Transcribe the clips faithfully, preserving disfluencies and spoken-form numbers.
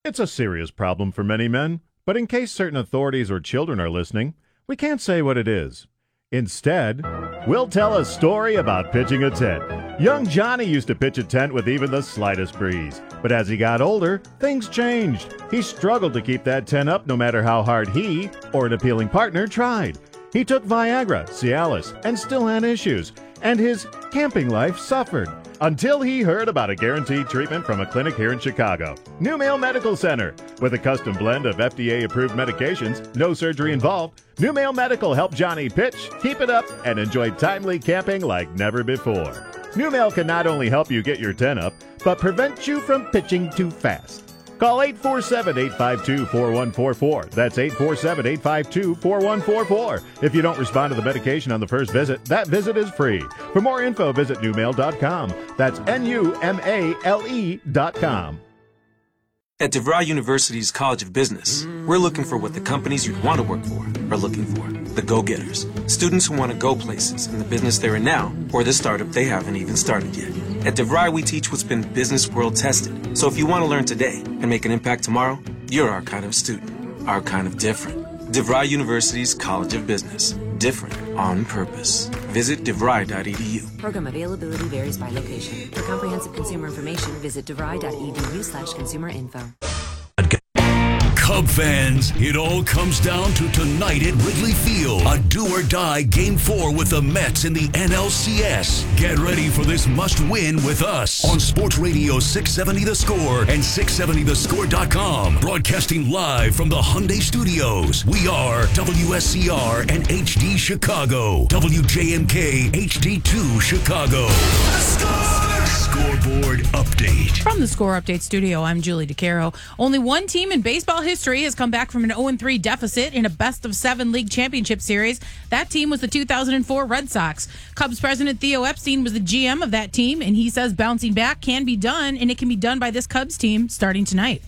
It's a serious problem for many men, but in case certain authorities or children are listening, we can't say what it is. Instead, we'll tell a story about pitching a tent. Young Johnny used to pitch a tent with even the slightest breeze. But as he got older, things changed. He struggled to keep that tent up no matter how hard he or an appealing partner tried. He took Viagra, Cialis, and still had issues. And his camping life suffered. Until he heard about a guaranteed treatment from a clinic here in Chicago, NuMale Medical Center. With a custom blend of F D A-approved medications, no surgery involved, NuMale Medical helped Johnny pitch, keep it up, and enjoy timely camping like never before. NuMale can not only help you get your tent up, but prevent you from pitching too fast. Call eight four seven, eight five two, four one four four. That's eight four seven, eight five two, four one four four. If you don't respond to the medication on the first visit, that visit is free. For more info, visit numale dot com. That's N U M A L E dot com. At DeVry University's College of Business, we're looking for what the companies you'd want to work for are looking for. The go-getters. Students who want to go places in the business they're in now or the startup they haven't even started yet. At DeVry, we teach what's been business world tested. So if you want to learn today and make an impact tomorrow, you're our kind of student. Our kind of different. DeVry University's College of Business. Different on purpose. Visit devry dot e d u. Program availability varies by location. For comprehensive consumer information, visit devry dot e d u slash consumer info. Cub fans, it all comes down to tonight at Wrigley Field. A do-or-die Game four with the Mets in the N L C S. Get ready for this must-win with us on Sports Radio six seventy The Score and six seventy the score dot com. Broadcasting live from the Hyundai Studios. We are W S C R and H D Chicago. W J M K H D two Chicago. The Score! Scoreboard update. From the Score Update studio, I'm Julie DeCaro. Only one team in baseball history has come back from an oh and three deficit in a best-of-seven league championship series. That team was the two thousand four Red Sox. Cubs president Theo Epstein was the G M of that team, and he says bouncing back can be done, and it can be done by this Cubs team starting tonight.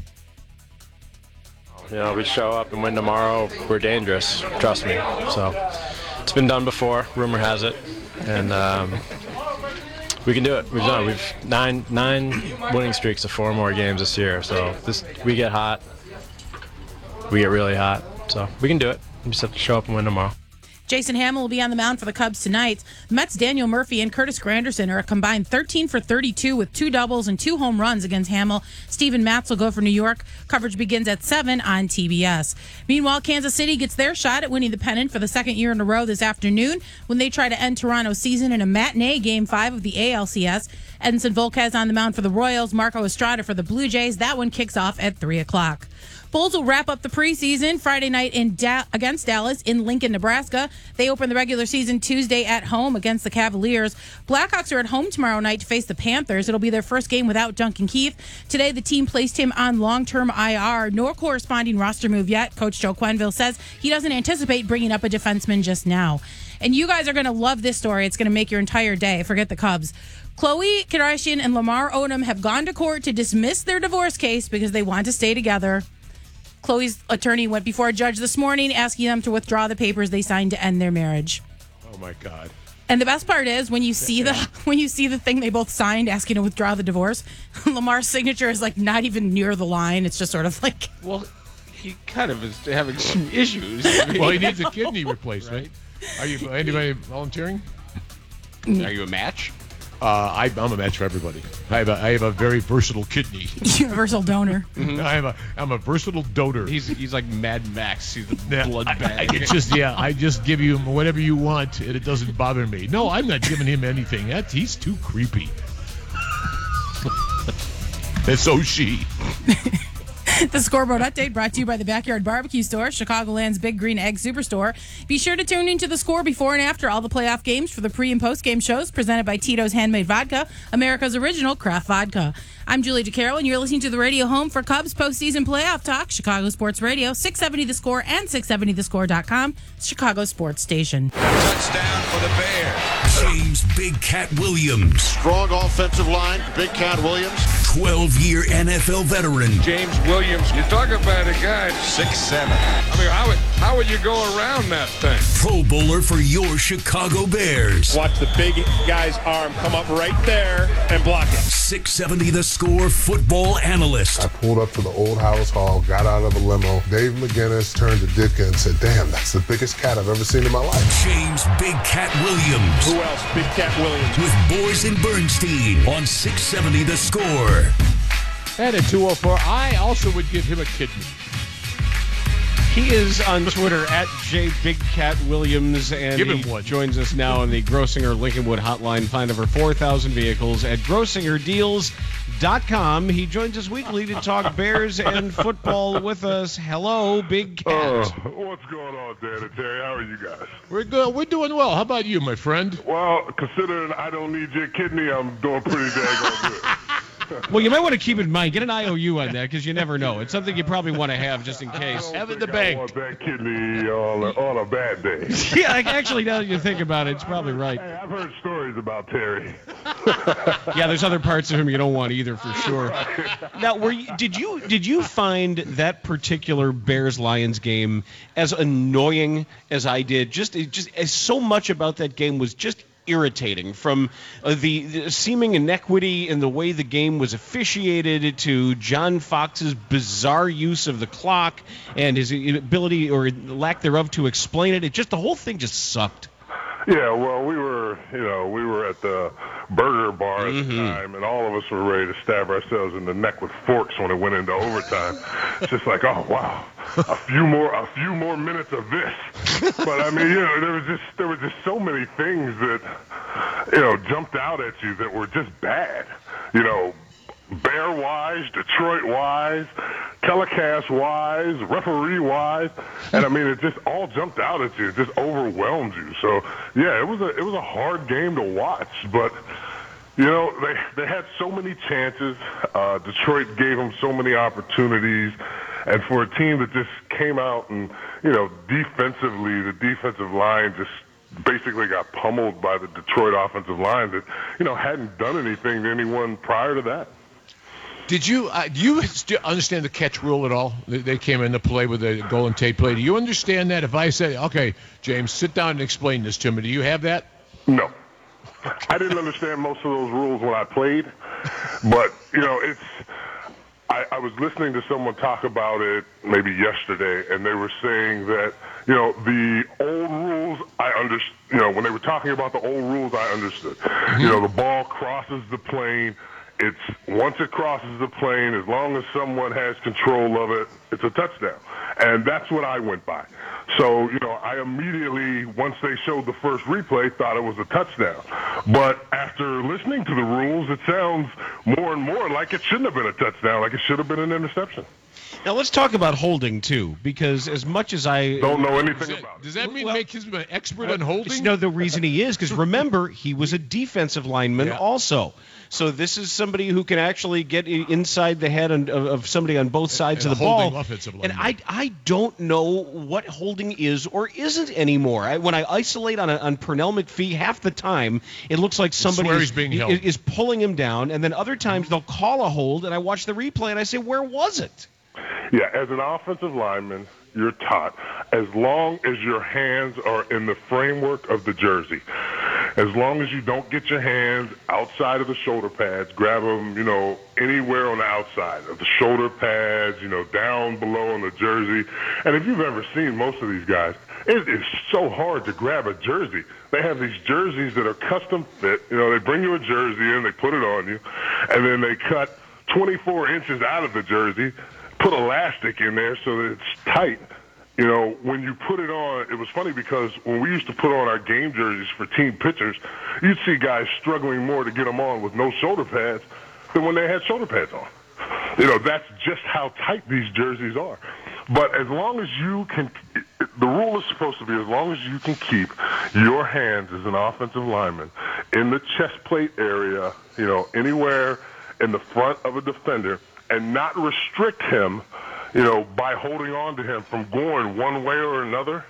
You know, we show up and win tomorrow, we're dangerous. Trust me. So it's been done before. Rumor has it, and um, we can do it. We've done it. We've nine nine winning streaks of four more games this year. So this we get hot. We get really hot. So we can do it. We just have to show up and win tomorrow. Jason Hamill will be on the mound for the Cubs tonight. Mets' Daniel Murphy and Curtis Granderson are a combined thirteen for thirty-two with two doubles and two home runs against Hamill. Steven Matz will go for New York. Coverage begins at seven on T B S. Meanwhile, Kansas City gets their shot at winning the pennant for the second year in a row this afternoon when they try to end Toronto's season in a matinee Game five of the A L C S. Edinson Volquez on the mound for the Royals. Marco Estrada for the Blue Jays. That one kicks off at three o'clock. Bulls will wrap up the preseason Friday night in da- against Dallas in Lincoln, Nebraska. They open the regular season Tuesday at home against the Cavaliers. Blackhawks are at home tomorrow night to face the Panthers. It'll be their first game without Duncan Keith. Today, the team placed him on long-term I R. No corresponding roster move yet. Coach Joe Quenneville says he doesn't anticipate bringing up a defenseman just now. And you guys are going to love this story. It's going to make your entire day. Forget the Cubs. Khloe Kardashian and Lamar Odom have gone to court to dismiss their divorce case because they want to stay together. Khloe's attorney went before a judge this morning asking them to withdraw the papers they signed to end their marriage. Oh my God. And the best part is when you see the when you see the thing they both signed asking to withdraw the divorce, Lamar's signature is like not even near the line. It's just sort of like, well, he kind of is having some issues. Well, he needs a kidney replacement. Right? Are you anybody volunteering? Are you a match? Uh, I, I'm a match for everybody. I have a, I have a very versatile kidney. Universal donor. Mm-hmm. I am a I'm a versatile donor. He's he's like Mad Max. He's the yeah, blood I, bag. I, it's just yeah. I just give you whatever you want, and it doesn't bother me. No, I'm not giving him anything. That he's too creepy. And so she. The Scoreboard Update brought to you by the Backyard Barbecue Store, Chicagoland's Big Green Egg Superstore. Be sure to tune into The Score before and after all the playoff games for the pre- and post-game shows presented by Tito's Handmade Vodka, America's original craft vodka. I'm Julie DeCarroll, and you're listening to the radio home for Cubs postseason playoff talk, Chicago Sports Radio, six seventy The Score and six seventy the score dot com, Chicago Sports Station. Touchdown for the Bears. James Big Cat Williams. Strong offensive line, Big Cat Williams. twelve-year N F L veteran. James Williams. You talk about a guy six seven. I mean, how would, how would you go around that thing? Pro Bowler for your Chicago Bears. Watch the big guy's arm come up right there and block it. six seventy The Score football analyst. I pulled up to the old House Hall, got out of a limo. Dave McGinnis turned to Ditka and said, damn, that's the biggest cat I've ever seen in my life. James Big Cat Williams. Who else? Big Cat Williams. With Boys and Bernstein on six seventy The Score. And at two oh four, I also would give him a kidney. He is on Twitter at J Big Cat Williams, and Give he him one. joins us now on the Grossinger Lincolnwood hotline. Find over four thousand vehicles at grossinger deals dot com. He joins us weekly to talk Bears and football with us. Hello, Big Cat. Uh, what's going on, Dan and Terry? How are you guys? We're good. We're doing well. How about you, my friend? Well, considering I don't need your kidney, I'm doing pretty daggone good. Well, you might want to keep in mind, get an I O U on that, because you never know. It's something you probably want to have just in case. Have it in the I bank. want that kidney on a, on a bad day. Yeah, like, actually, now that you think about it, it's probably right. Hey, I've heard stories about Terry. Yeah, there's other parts of him you don't want either, for sure. Now, were you, did you did you find that particular Bears-Lions game as annoying as I did? Just, it just as so much about that game was just irritating, from uh, the, the seeming inequity in the way the game was officiated to John Fox's bizarre use of the clock and his ability or lack thereof to explain it. It just, the whole thing just sucked. Yeah, well, we were, you know, we were at the burger bar at Mm-hmm. the time, and all of us were ready to stab ourselves in the neck with forks when it went into overtime. It's just like, oh wow, a few more, a few more minutes of this. But I mean, you know, there was just there were just so many things that, you know, jumped out at you that were just bad. You know, Bear-wise, Detroit-wise, telecast-wise, referee-wise, and I mean, it just all jumped out at you. It just overwhelmed you. So, yeah, it was a it was a hard game to watch, but you know, they they had so many chances. Uh, Detroit gave them so many opportunities, and for a team that just came out and, you know, defensively, the defensive line just basically got pummeled by the Detroit offensive line that, you know, hadn't done anything to anyone prior to that. Did you uh, do you st- understand the catch rule at all? They, they came into play with the Golden Tate play. Do you understand that? If I say, okay, James, sit down and explain this to me, do you have that? No. I didn't understand most of those rules when I played, but, you know, it's I, I was listening to someone talk about it maybe yesterday, and they were saying that, you know, the old rules, I understood, you know, when they were talking about the old rules, I understood. Mm-hmm. You know, the ball crosses the plane. It's once it crosses the plane, as long as someone has control of it, it's a touchdown. And that's what I went by. So, you know, I immediately, once they showed the first replay, thought it was a touchdown. But after listening to the rules, it sounds more and more like it shouldn't have been a touchdown, like it should have been an interception. Now, let's talk about holding, too, because as much as I don't know anything does that, about it. Does that mean well, make him an expert on holding? No, the reason he is, because remember, he was a defensive lineman yeah. also. So this is somebody who can actually get inside the head of, of somebody on both sides and of the ball. And I, I don't know what holding is or isn't anymore. I, when I isolate on, a, on Pernell McPhee, half the time it looks like somebody is, being held. is, is pulling him down, and then other times they'll call a hold, and I watch the replay and I say, where was it? Yeah, as an offensive lineman, you're taught, as long as your hands are in the framework of the jersey, as long as you don't get your hands outside of the shoulder pads, grab them, you know, anywhere on the outside of the shoulder pads, you know, down below on the jersey. And if you've ever seen most of these guys, it is so hard to grab a jersey. They have these jerseys that are custom fit. You know, they bring you a jersey in, they put it on you, and then they cut twenty-four inches out of the jersey, put elastic in there so that it's tight. You know, when you put it on, it was funny because when we used to put on our game jerseys for team pitchers, you'd see guys struggling more to get them on with no shoulder pads than when they had shoulder pads on. You know, that's just how tight these jerseys are. But as long as you can, the rule is supposed to be as long as you can keep your hands as an offensive lineman in the chest plate area, you know, anywhere in the front of a defender, and not restrict him, you know, by holding on to him from going one way or another,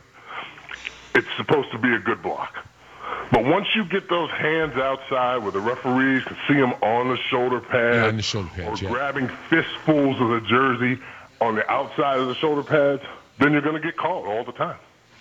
it's supposed to be a good block. But once you get those hands outside where the referees can see them on the shoulder pads, yeah, on the shoulder pads or yeah. grabbing fistfuls of the jersey on the outside of the shoulder pads, then you're going to get called all the time.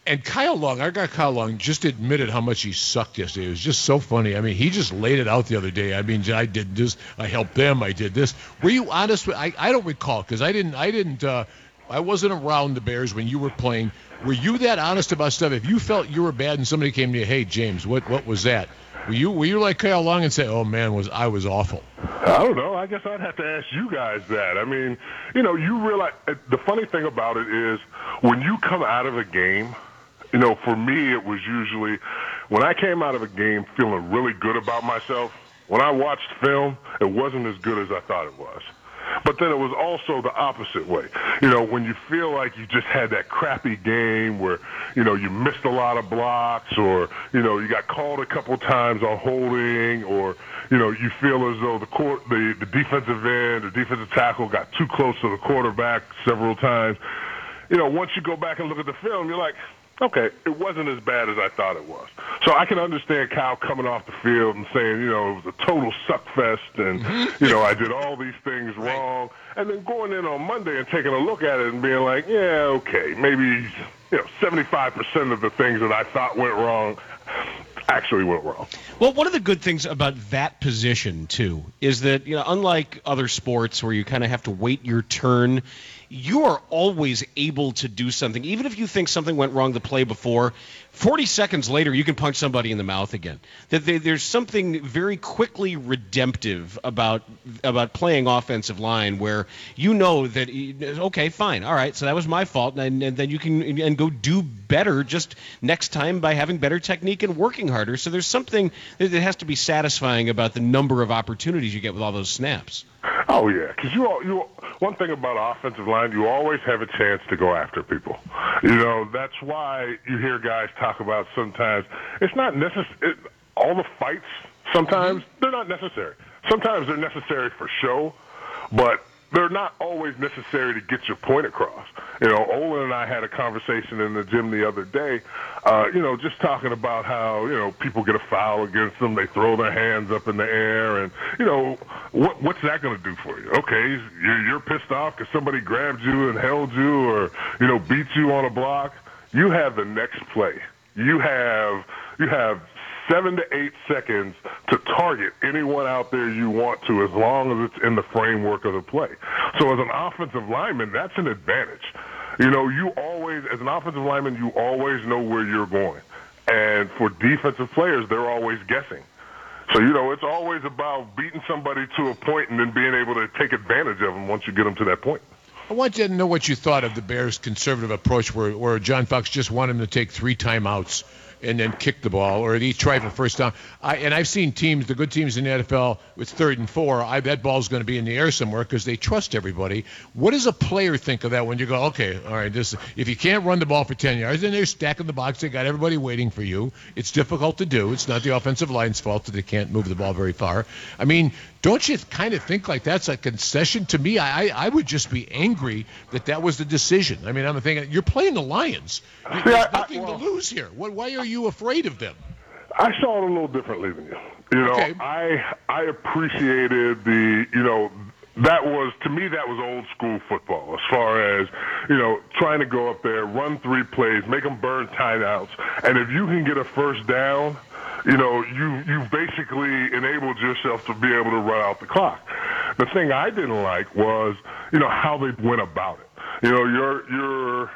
And Kyle Long, our guy Kyle Long, just admitted how much he sucked yesterday. It was just so funny. I mean, he just laid it out the other day. I mean, I did this, I helped them, I did this. Were you honest with? I, I don't recall because I didn't, I didn't, uh, I wasn't around the Bears when you were playing. Were you that honest about stuff? If you felt you were bad and somebody came to you, hey James, what what was that? Were you were you like Kyle Long and say, oh man, was I was awful? I don't know. I guess I'd have to ask you guys that. I mean, you know, you realize the funny thing about it is when you come out of a game. You know, for me, it was usually when I came out of a game feeling really good about myself. When I watched film, it wasn't as good as I thought it was. But then it was also the opposite way. You know, when you feel like you just had that crappy game where, you know, you missed a lot of blocks or, you know, you got called a couple times on holding or, you know, you feel as though the court, the, the defensive end, the defensive tackle got too close to the quarterback several times. You know, once you go back and look at the film, you're like, okay, it wasn't as bad as I thought it was. So I can understand Kyle coming off the field and saying, you know, it was a total suck fest and, you know, I did all these things wrong. And then going in on Monday and taking a look at it and being like, yeah, okay, maybe, you know, seventy-five percent of the things that I thought went wrong actually went wrong. Well, one of the good things about that position, too, is that, you know, unlike other sports where you kind of have to wait your turn, you are always able to do something. Even if you think something went wrong the play before, forty seconds later, you can punch somebody in the mouth again. That there's something very quickly redemptive about about playing offensive line where you know that, okay, fine, all right, so that was my fault, and, and then you can and go do better just next time by having better technique and working harder. So there's something that has to be satisfying about the number of opportunities you get with all those snaps. Oh, yeah, because you, all, you one thing about offensive line, you always have a chance to go after people. You know, that's why you hear guys talk about sometimes it's not necessary. All the fights, sometimes, they're not necessary. Sometimes they're necessary for show, but they're not always necessary to get your point across. You know, Olin and I had a conversation in the gym the other day, uh, you know, just talking about how, you know, people get a foul against them, they throw their hands up in the air, and, you know, what, what's that going to do for you? Okay, you're, you're pissed off because somebody grabbed you and held you or, you know, beat you on a block. You have the next play. You have, you have seven to eight seconds to target anyone out there you want to as long as it's in the framework of the play. So as an offensive lineman, that's an advantage. You know, you always, as an offensive lineman, you always know where you're going. And for defensive players, they're always guessing. So, you know, it's always about beating somebody to a point and then being able to take advantage of them once you get them to that point. I want you to know what you thought of the Bears' conservative approach where, where John Fox just wanted him to take three timeouts and then kick the ball, or each try for first down. I, and I've seen teams, the good teams in the N F L, with third and four, I bet ball's going to be in the air somewhere because they trust everybody. What does a player think of that when you go, okay, all right, this, if you can't run the ball for ten yards, then they're stacking the box, they got everybody waiting for you. It's difficult to do. It's not the offensive line's fault that they can't move the ball very far. I mean, don't you kind of think like that's a concession? To me, I, I would just be angry that that was the decision. I mean, I'm thinking, you're playing the Lions. There's yeah, nothing I, well, to lose here. What, why are you afraid of them? I saw it a little differently than you. You know, okay. I I appreciated the, you know, that was, to me, that was old school football as far as, you know, trying to go up there, run three plays, make them burn timeouts. And if you can get a first down, you know, you, you've basically enabled yourself to be able to run out the clock. The thing I didn't like was, you know, how they went about it. You know, you're, you're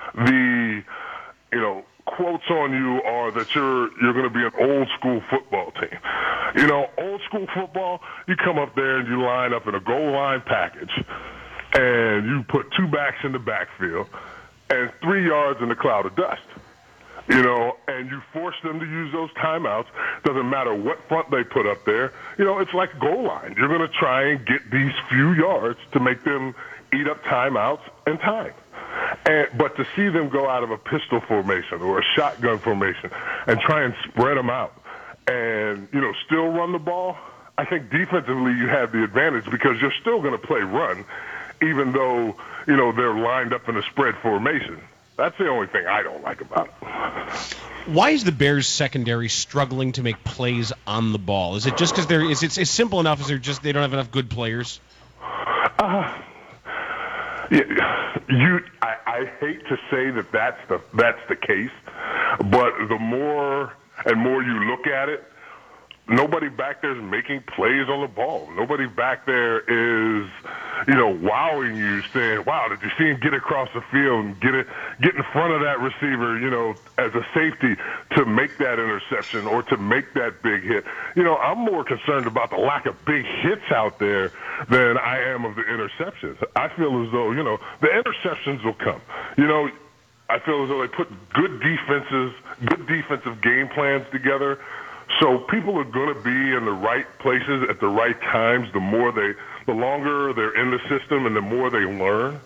the, you know, quotes on you are that you're you're going to be an old school football team. You know, old school football, you come up there and you line up in a goal line package, and you put two backs in the backfield and three yards in the cloud of dust. You know, and you force them to use those timeouts. Doesn't matter what front they put up there. You know, it's like goal line. You're going to try and get these few yards to make them eat up timeouts and time. And, but to see them go out of a pistol formation or a shotgun formation and try and spread them out and, you know, still run the ball, I think defensively you have the advantage because you're still going to play run even though, you know, they're lined up in a spread formation. That's the only thing I don't like about it. Why is the Bears secondary struggling to make plays on the ball? Is it just because they're is it it's simple enough? Is there just they don't have enough good players? Uh, yeah, you. I, I I hate to say that that's the that's the case, but the more and more you look at it, nobody back there is making plays on the ball. Nobody back there is, you know, wowing you, saying, wow, did you see him get across the field and get it, get in front of that receiver, you know, as a safety to make that interception or to make that big hit. You know, I'm more concerned about the lack of big hits out there than I am of the interceptions. I feel as though, you know, the interceptions will come. You know, I feel as though they put good defenses, good defensive game plans together. So people are going to be in the right places at the right times. The more they, the longer they're in the system, and the more they learn.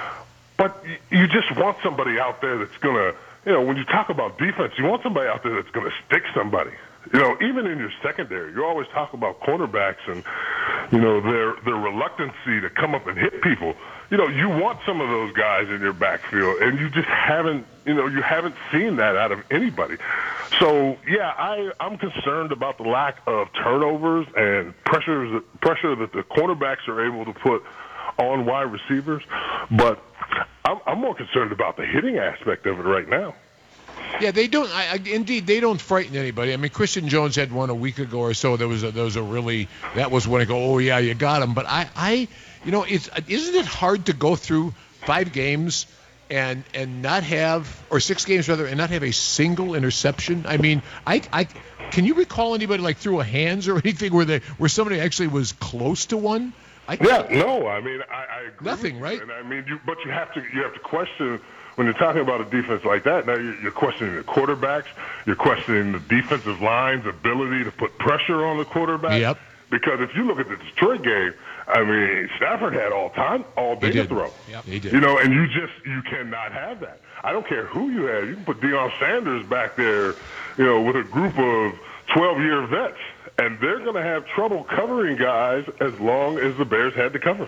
But you just want somebody out there that's going to, you know, when you talk about defense, you want somebody out there that's going to stick somebody. You know, even in your secondary, you always talk about cornerbacks and, you know, their their reluctancy to come up and hit people. You know, you want some of those guys in your backfield, and you just haven't, you know, you haven't seen that out of anybody. So, yeah, I, I'm concerned about the lack of turnovers and pressures, pressure that the cornerbacks are able to put on wide receivers. But I'm, I'm more concerned about the hitting aspect of it right now. Yeah, they don't. I, I, indeed, they don't frighten anybody. I mean, Christian Jones had one a week ago or so. There was a, there was a really that was when I go, oh yeah, you got him. But I, I, you know, it's isn't it hard to go through five games and and not have or six games rather and not have a single interception? I mean, I, I can you recall anybody like threw a hands or anything where they where somebody actually was close to one? I, yeah, no, I mean, I, I agree. Nothing, right? And I mean, you, but you have to you have to question. When you're talking about a defense like that, now you're questioning the quarterbacks, you're questioning the defensive line's ability to put pressure on the quarterback. Yep. Because if you look at the Detroit game, I mean, Stafford had all time, all day to throw. Yep, he did. You know, and you just you cannot have that. I don't care who you have. You can put Deion Sanders back there, you know, with a group of twelve-year vets, and they're going to have trouble covering guys as long as the Bears had to cover.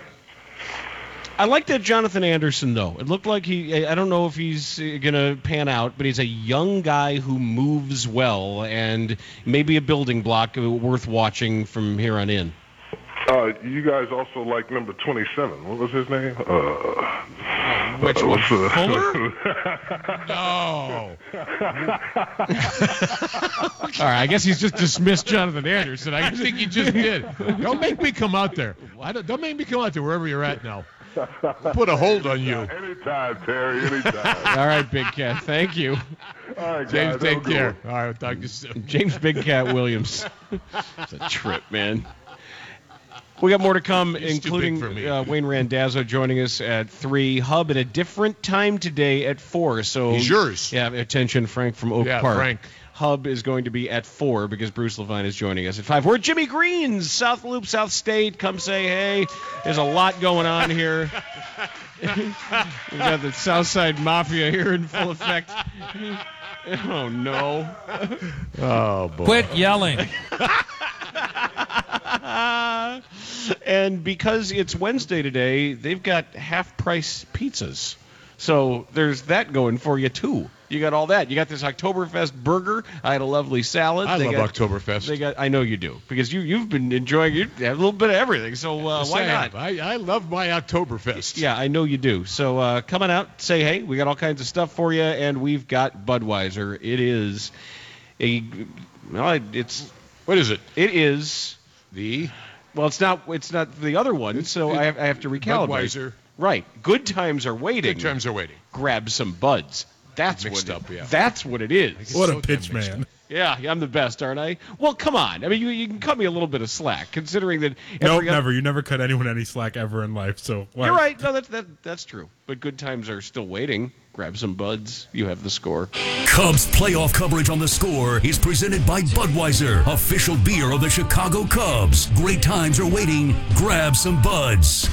I like that Jonathan Anderson, though. It looked like he, I don't know if he's going to pan out, but he's a young guy who moves well and maybe a building block worth watching from here on in. Uh, you guys also like number twenty-seven. What was his name? Uh, Which one? Uh, Fuller? No. All right, I guess he's just dismissed Jonathan Anderson. I, I think he just did. Don't make me come out there. I don't, don't make me come out there wherever you're at now. Put a hold on you. Anytime, Terry, anytime. All right, Big Cat. Thank you. All right, James, guys, take have a good care. one. All right, we'll talk to you soon. James Big Cat Williams. It's a trip, man. We got more to come, He's too including big for me. uh, Wayne Randazzo joining us at three. Hub at a different time today at four. So He's yours. Yeah, attention, Frank from Oak Yeah, Park. Frank. Hub is going to be at four because Bruce Levine is joining us at five. We're at Jimmy Green's, South Loop, South State. Come say hey. There's a lot going on here. We got the Southside Mafia here in full effect. Oh, no. Oh, boy. Quit yelling. And because it's Wednesday today, they've got half-price pizzas. So there's that going for you, too. You got all that. You got this Oktoberfest burger. I had a lovely salad. I they love got, Oktoberfest. They got. I know you do because you you've been enjoying you have a little bit of everything. So uh, Yes, why I not? have. I, I love my Oktoberfest. Yeah, I know you do. So uh, come on out, say hey. We got all kinds of stuff for you, and we've got Budweiser. It is a well, it's What is it? it is The well, it's not it's not the other one. So I have, I have to recalibrate. Budweiser. Right. Good times are waiting. Good times are waiting. Grab some buds. That's Mixed what up, it, yeah. That's what it is. What so a pitch, damn mixed man. up. Yeah, I'm the best, aren't I? Well, come on. I mean, you, you can cut me a little bit of slack, considering that. Nope, every never. You never cut anyone any slack ever in life. So why- You're right. No, that's that, that's true. But good times are still waiting. Grab some buds. You have the score. Cubs playoff coverage on The Score is presented by Budweiser, official beer of the Chicago Cubs. Great times are waiting. Grab some buds.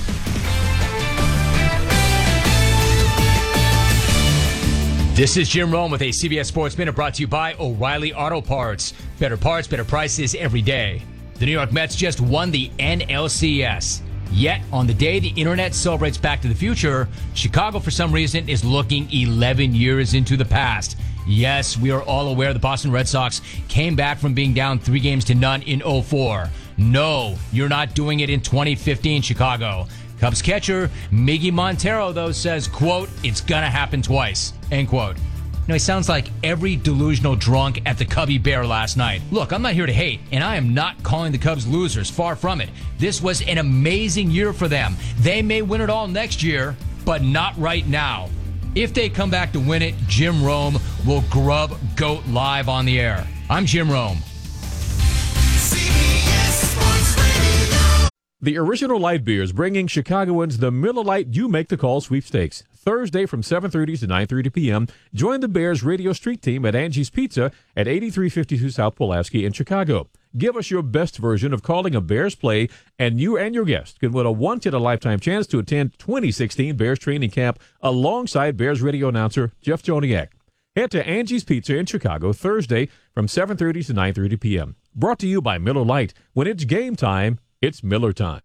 This is Jim Rome with a C B S Sports Minute brought to you by O'Reilly Auto Parts. Better parts, better prices every day. The New York Mets just won the N L C S. Yet, on the day the internet celebrates Back to the Future, Chicago, for some reason, is looking eleven years into the past. Yes, we are all aware the Boston Red Sox came back from being down three games to none in oh four. No, you're not doing it in twenty fifteen, Chicago. Cubs catcher Miggy Montero, though, says, quote, it's gonna happen twice, end quote. You know, he sounds like every delusional drunk at the Cubby Bear last night. Look, I'm not here to hate, and I am not calling the Cubs losers. Far from it. This was an amazing year for them. They may win it all next year, but not right now. If they come back to win it, Jim Rome will grub GOAT live on the air. I'm Jim Rome. The Original Light Beers bringing Chicagoans the Miller Lite You Make the Call sweepstakes. Thursday from seven thirty to nine thirty p.m. Join the Bears radio street team at Angie's Pizza at eighty-three fifty-two South Pulaski in Chicago. Give us your best version of calling a Bears play, and you and your guest can win a once-in-a-lifetime chance to attend twenty sixteen Bears training camp alongside Bears radio announcer Jeff Joniak. Head to Angie's Pizza in Chicago Thursday from seven thirty to nine thirty p.m. Brought to you by Miller Lite. When it's game time, it's Miller time.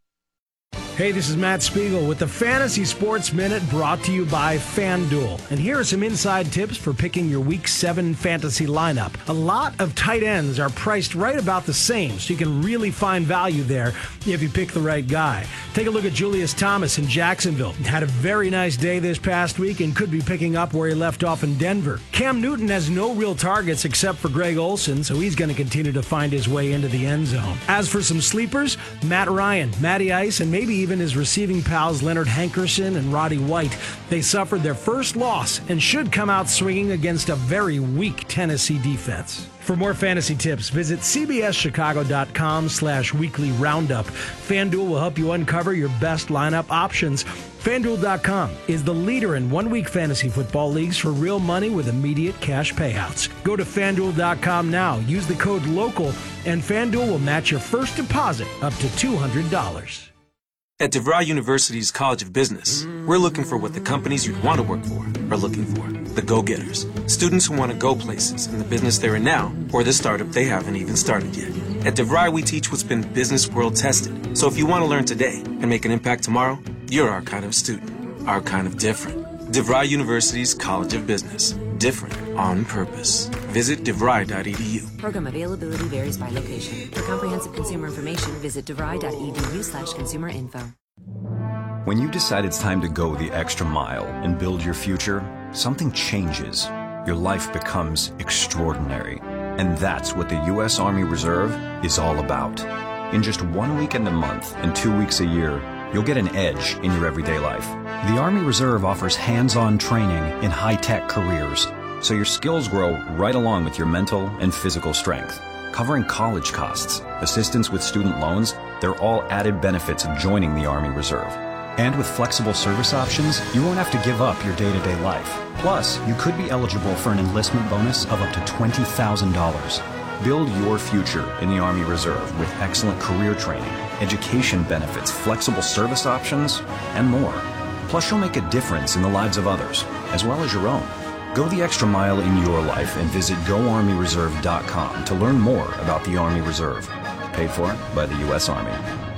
Hey, this is Matt Spiegel with the Fantasy Sports Minute brought to you by FanDuel. And here are some inside tips for picking your Week seven fantasy lineup. A lot of tight ends are priced right about the same, so you can really find value there if you pick the right guy. Take a look at Julius Thomas in Jacksonville. Had a very nice day this past week and could be picking up where he left off in Denver. Cam Newton has no real targets except for Greg Olsen, so he's going to continue to find his way into the end zone. As for some sleepers, Matt Ryan, Matty Ice, and maybe even his receiving pals Leonard Hankerson and Roddy White. They suffered their first loss and should come out swinging against a very weak Tennessee defense. For more fantasy tips, visit cbschicago.com slash weekly roundup. FanDuel will help you uncover your best lineup options. FanDuel dot com is the leader in one-week fantasy football leagues for real money with immediate cash payouts. Go to FanDuel dot com now, use the code LOCAL, and FanDuel will match your first deposit up to two hundred dollars. At DeVry University's College of Business, we're looking for what the companies you'd want to work for are looking for. The go-getters. Students who want to go places in the business they're in now or the startup they haven't even started yet. At DeVry, we teach what's been business world tested. So if you want to learn today and make an impact tomorrow, you're our kind of student. Our kind of different. DeVry University's College of Business. Different on purpose. Visit devry dot e d u. Program availability varies by location. For comprehensive consumer information, visit devry dot e d u slash consumer info. When you decide it's time to go the extra mile and build your future, something changes. Your life becomes extraordinary. And that's what the U S Army Reserve is all about. In just one weekend a month and two weeks a year, you'll get an edge in your everyday life. The Army Reserve offers hands-on training in high-tech careers, so your skills grow right along with your mental and physical strength. Covering college costs, assistance with student loans, they're all added benefits of joining the Army Reserve. And with flexible service options, you won't have to give up your day-to-day life. Plus, you could be eligible for an enlistment bonus of up to twenty thousand dollars. Build your future in the Army Reserve with excellent career training, education benefits, flexible service options, and more. Plus, you'll make a difference in the lives of others, as well as your own. Go the extra mile in your life and visit go army reserve dot com to learn more about the Army Reserve. Paid for by the U S Army.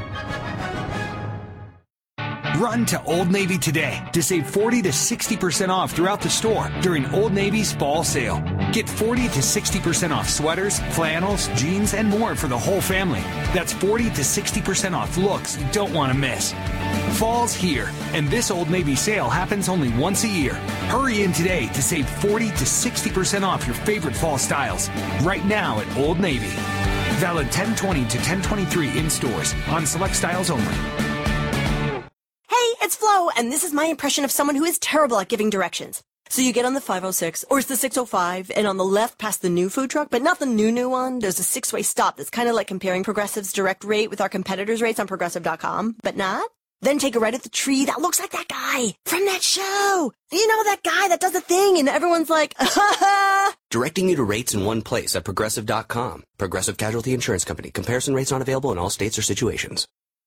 Run to Old Navy today to save forty to sixty percent off throughout the store during Old Navy's fall sale. Get forty to sixty percent off sweaters, flannels, jeans, and more for the whole family. That's forty to sixty percent off looks you don't want to miss. Fall's here, and this Old Navy sale happens only once a year. Hurry in today to save forty to sixty percent off your favorite fall styles right now at Old Navy. Valid ten twenty to ten twenty-three in stores on select styles only. Hey, it's Flo, and this is my impression of someone who is terrible at giving directions. So you get on the five oh six, or it's the six oh five, and on the left past the new food truck, but not the new new one, there's a six-way stop that's kind of like comparing Progressive's direct rate with our competitors' rates on progressive dot com, but not. Then take a right at the tree that looks like that guy from that show. You know, that guy that does a thing, and everyone's like, ha ha. Directing you to rates in one place at progressive dot com. Progressive Casualty Insurance Company. Comparison rates not available in all states or situations.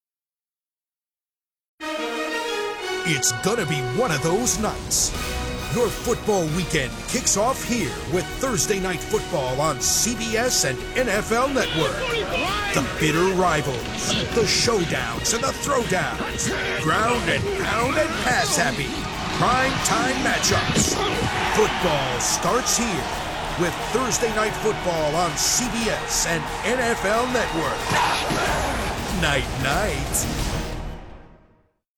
It's gonna be one of those nights. Your football weekend kicks off here with Thursday Night Football on C B S and N F L Network. The bitter rivals, the showdowns and the throwdowns, ground and pound and pass happy, prime time matchups. Football starts here with Thursday Night Football on C B S and N F L Network. Night night.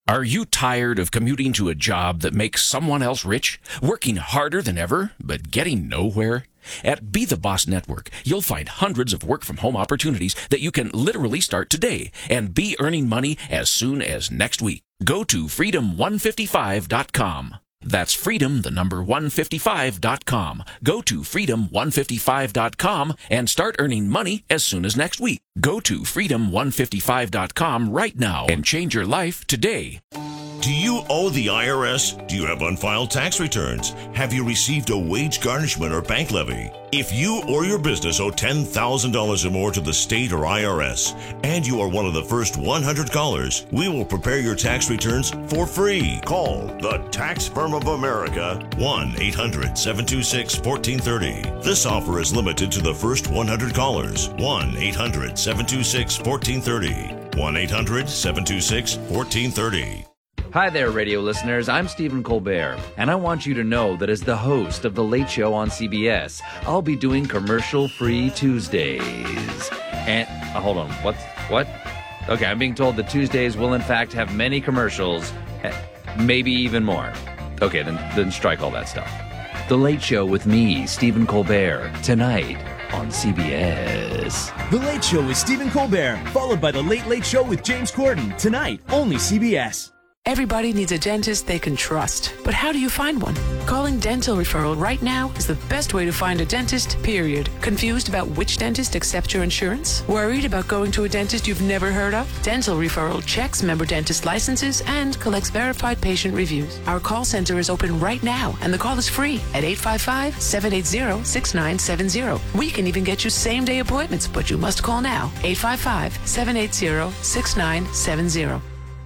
Are you tired of commuting to a job that makes someone else rich, working harder than ever, but getting nowhere? At Be the Boss Network, you'll find hundreds of work-from-home opportunities that you can literally start today and be earning money as soon as next week. Go to freedom one fifty-five dot com. That's freedom, the number one fifty-five dot com. Go to freedom one fifty-five dot com and start earning money as soon as next week. Go to freedom one fifty-five dot com right now and change your life today. Do you owe the I R S? Do you have unfiled tax returns? Have you received a wage garnishment or bank levy? If you or your business owe ten thousand dollars or more to the state or I R S, and you are one of the first one hundred callers, we will prepare your tax returns for free. Call the Tax Firm of America, one eight hundred seven two six one four three zero. This offer is limited to the first one hundred callers. one eight hundred seven two six one four three zero. one eight hundred seven two six one four three zero. Hi there, radio listeners. I'm Stephen Colbert, and I want you to know that as the host of The Late Show on C B S, I'll be doing commercial-free Tuesdays. And, uh, hold on, what's, what? Okay, I'm being told that Tuesdays will in fact have many commercials, maybe even more. Okay, then, then strike all that stuff. The Late Show with me, Stephen Colbert, tonight on C B S. The Late Show with Stephen Colbert, followed by The Late Late Show with James Corden, tonight, only C B S. Everybody needs a dentist they can trust. But how do you find one? Calling Dental Referral right now is the best way to find a dentist, period. Confused about which dentist accepts your insurance? Worried about going to a dentist you've never heard of? Dental Referral checks member dentist licenses and collects verified patient reviews. Our call center is open right now, and the call is free at eight five five, seven eight zero, six nine seven zero. We can even get you same-day appointments, but you must call now. eight five five, seven eight zero, six nine seven zero.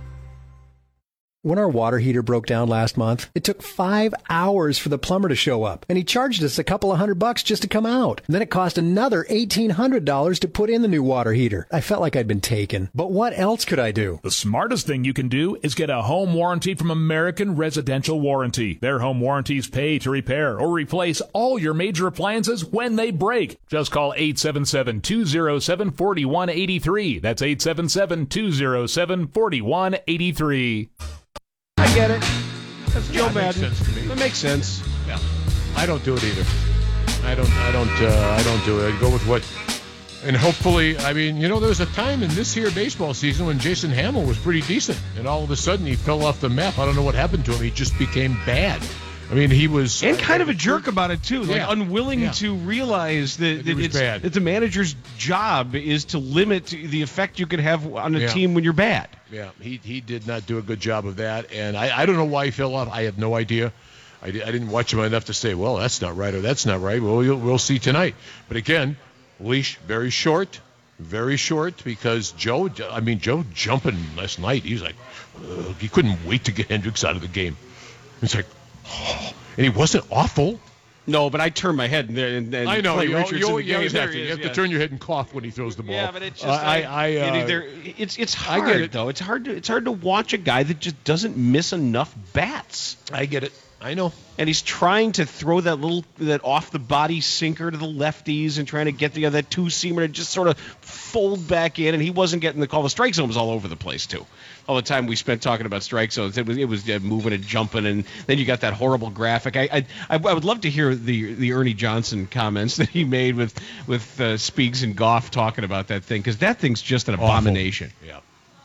When our water heater broke down last month, it took five hours for the plumber to show up, and he charged us a couple of hundred bucks just to come out. And then it cost another eighteen hundred dollars to put in the new water heater. I felt like I'd been taken. But what else could I do? The smartest thing you can do is get a home warranty from American Residential Warranty. Their home warranties pay to repair or replace all your major appliances when they break. Just call eight seven seven, two zero seven, four one eight three. That's eight seven seven, two zero seven, four one eight three. I get it. That's Joe yeah, Madden. Makes sense to me. That makes sense. Yeah. I don't do it either. I don't. I don't. Uh, I don't do it. I go with what. And hopefully, I mean, you know, there was a time in this here baseball season when Jason Hamill was pretty decent, and all of a sudden he fell off the map. I don't know what happened to him. He just became bad. I mean, he was... And kind of a jerk about it, too. Like, yeah. unwilling yeah. to realize that, that, it's, bad. that the manager's job is to limit the effect you could have on a yeah. team when you're bad. Yeah, he he did not do a good job of that. And I, I don't know why he fell off. I have no idea. I, I didn't watch him enough to say, well, that's not right or that's not right. Well, we'll, we'll see tonight. But again, leash very short. Very short because Joe, I mean, Joe jumping last night, he was like, ugh, he couldn't wait to get Hendricks out of the game. It's like, oh, and he wasn't awful. No, but I turn my head and, and, and I know. play You, Richards you, in the you, game. you have to, Is, you have yeah. to turn your head and cough when he throws the ball. Yeah, but it's just uh, I, I, I, uh, either, it's it's hard I get it. though. It's hard to it's hard to watch a guy that just doesn't miss enough bats. I get it. I know. And he's trying to throw that little that off the body sinker to the lefties and trying to get the other two seamer to just sort of fold back in, and he wasn't getting the call. The strike zone was all over the place too. All the time we spent talking about strike zones, it was it was uh, moving and jumping, and then you got that horrible graphic. I I, I would love to hear the the Ernie Johnson comments that he made with with uh, Speaks and Goff talking about that thing, because that thing's just an abomination. Awful. Yeah.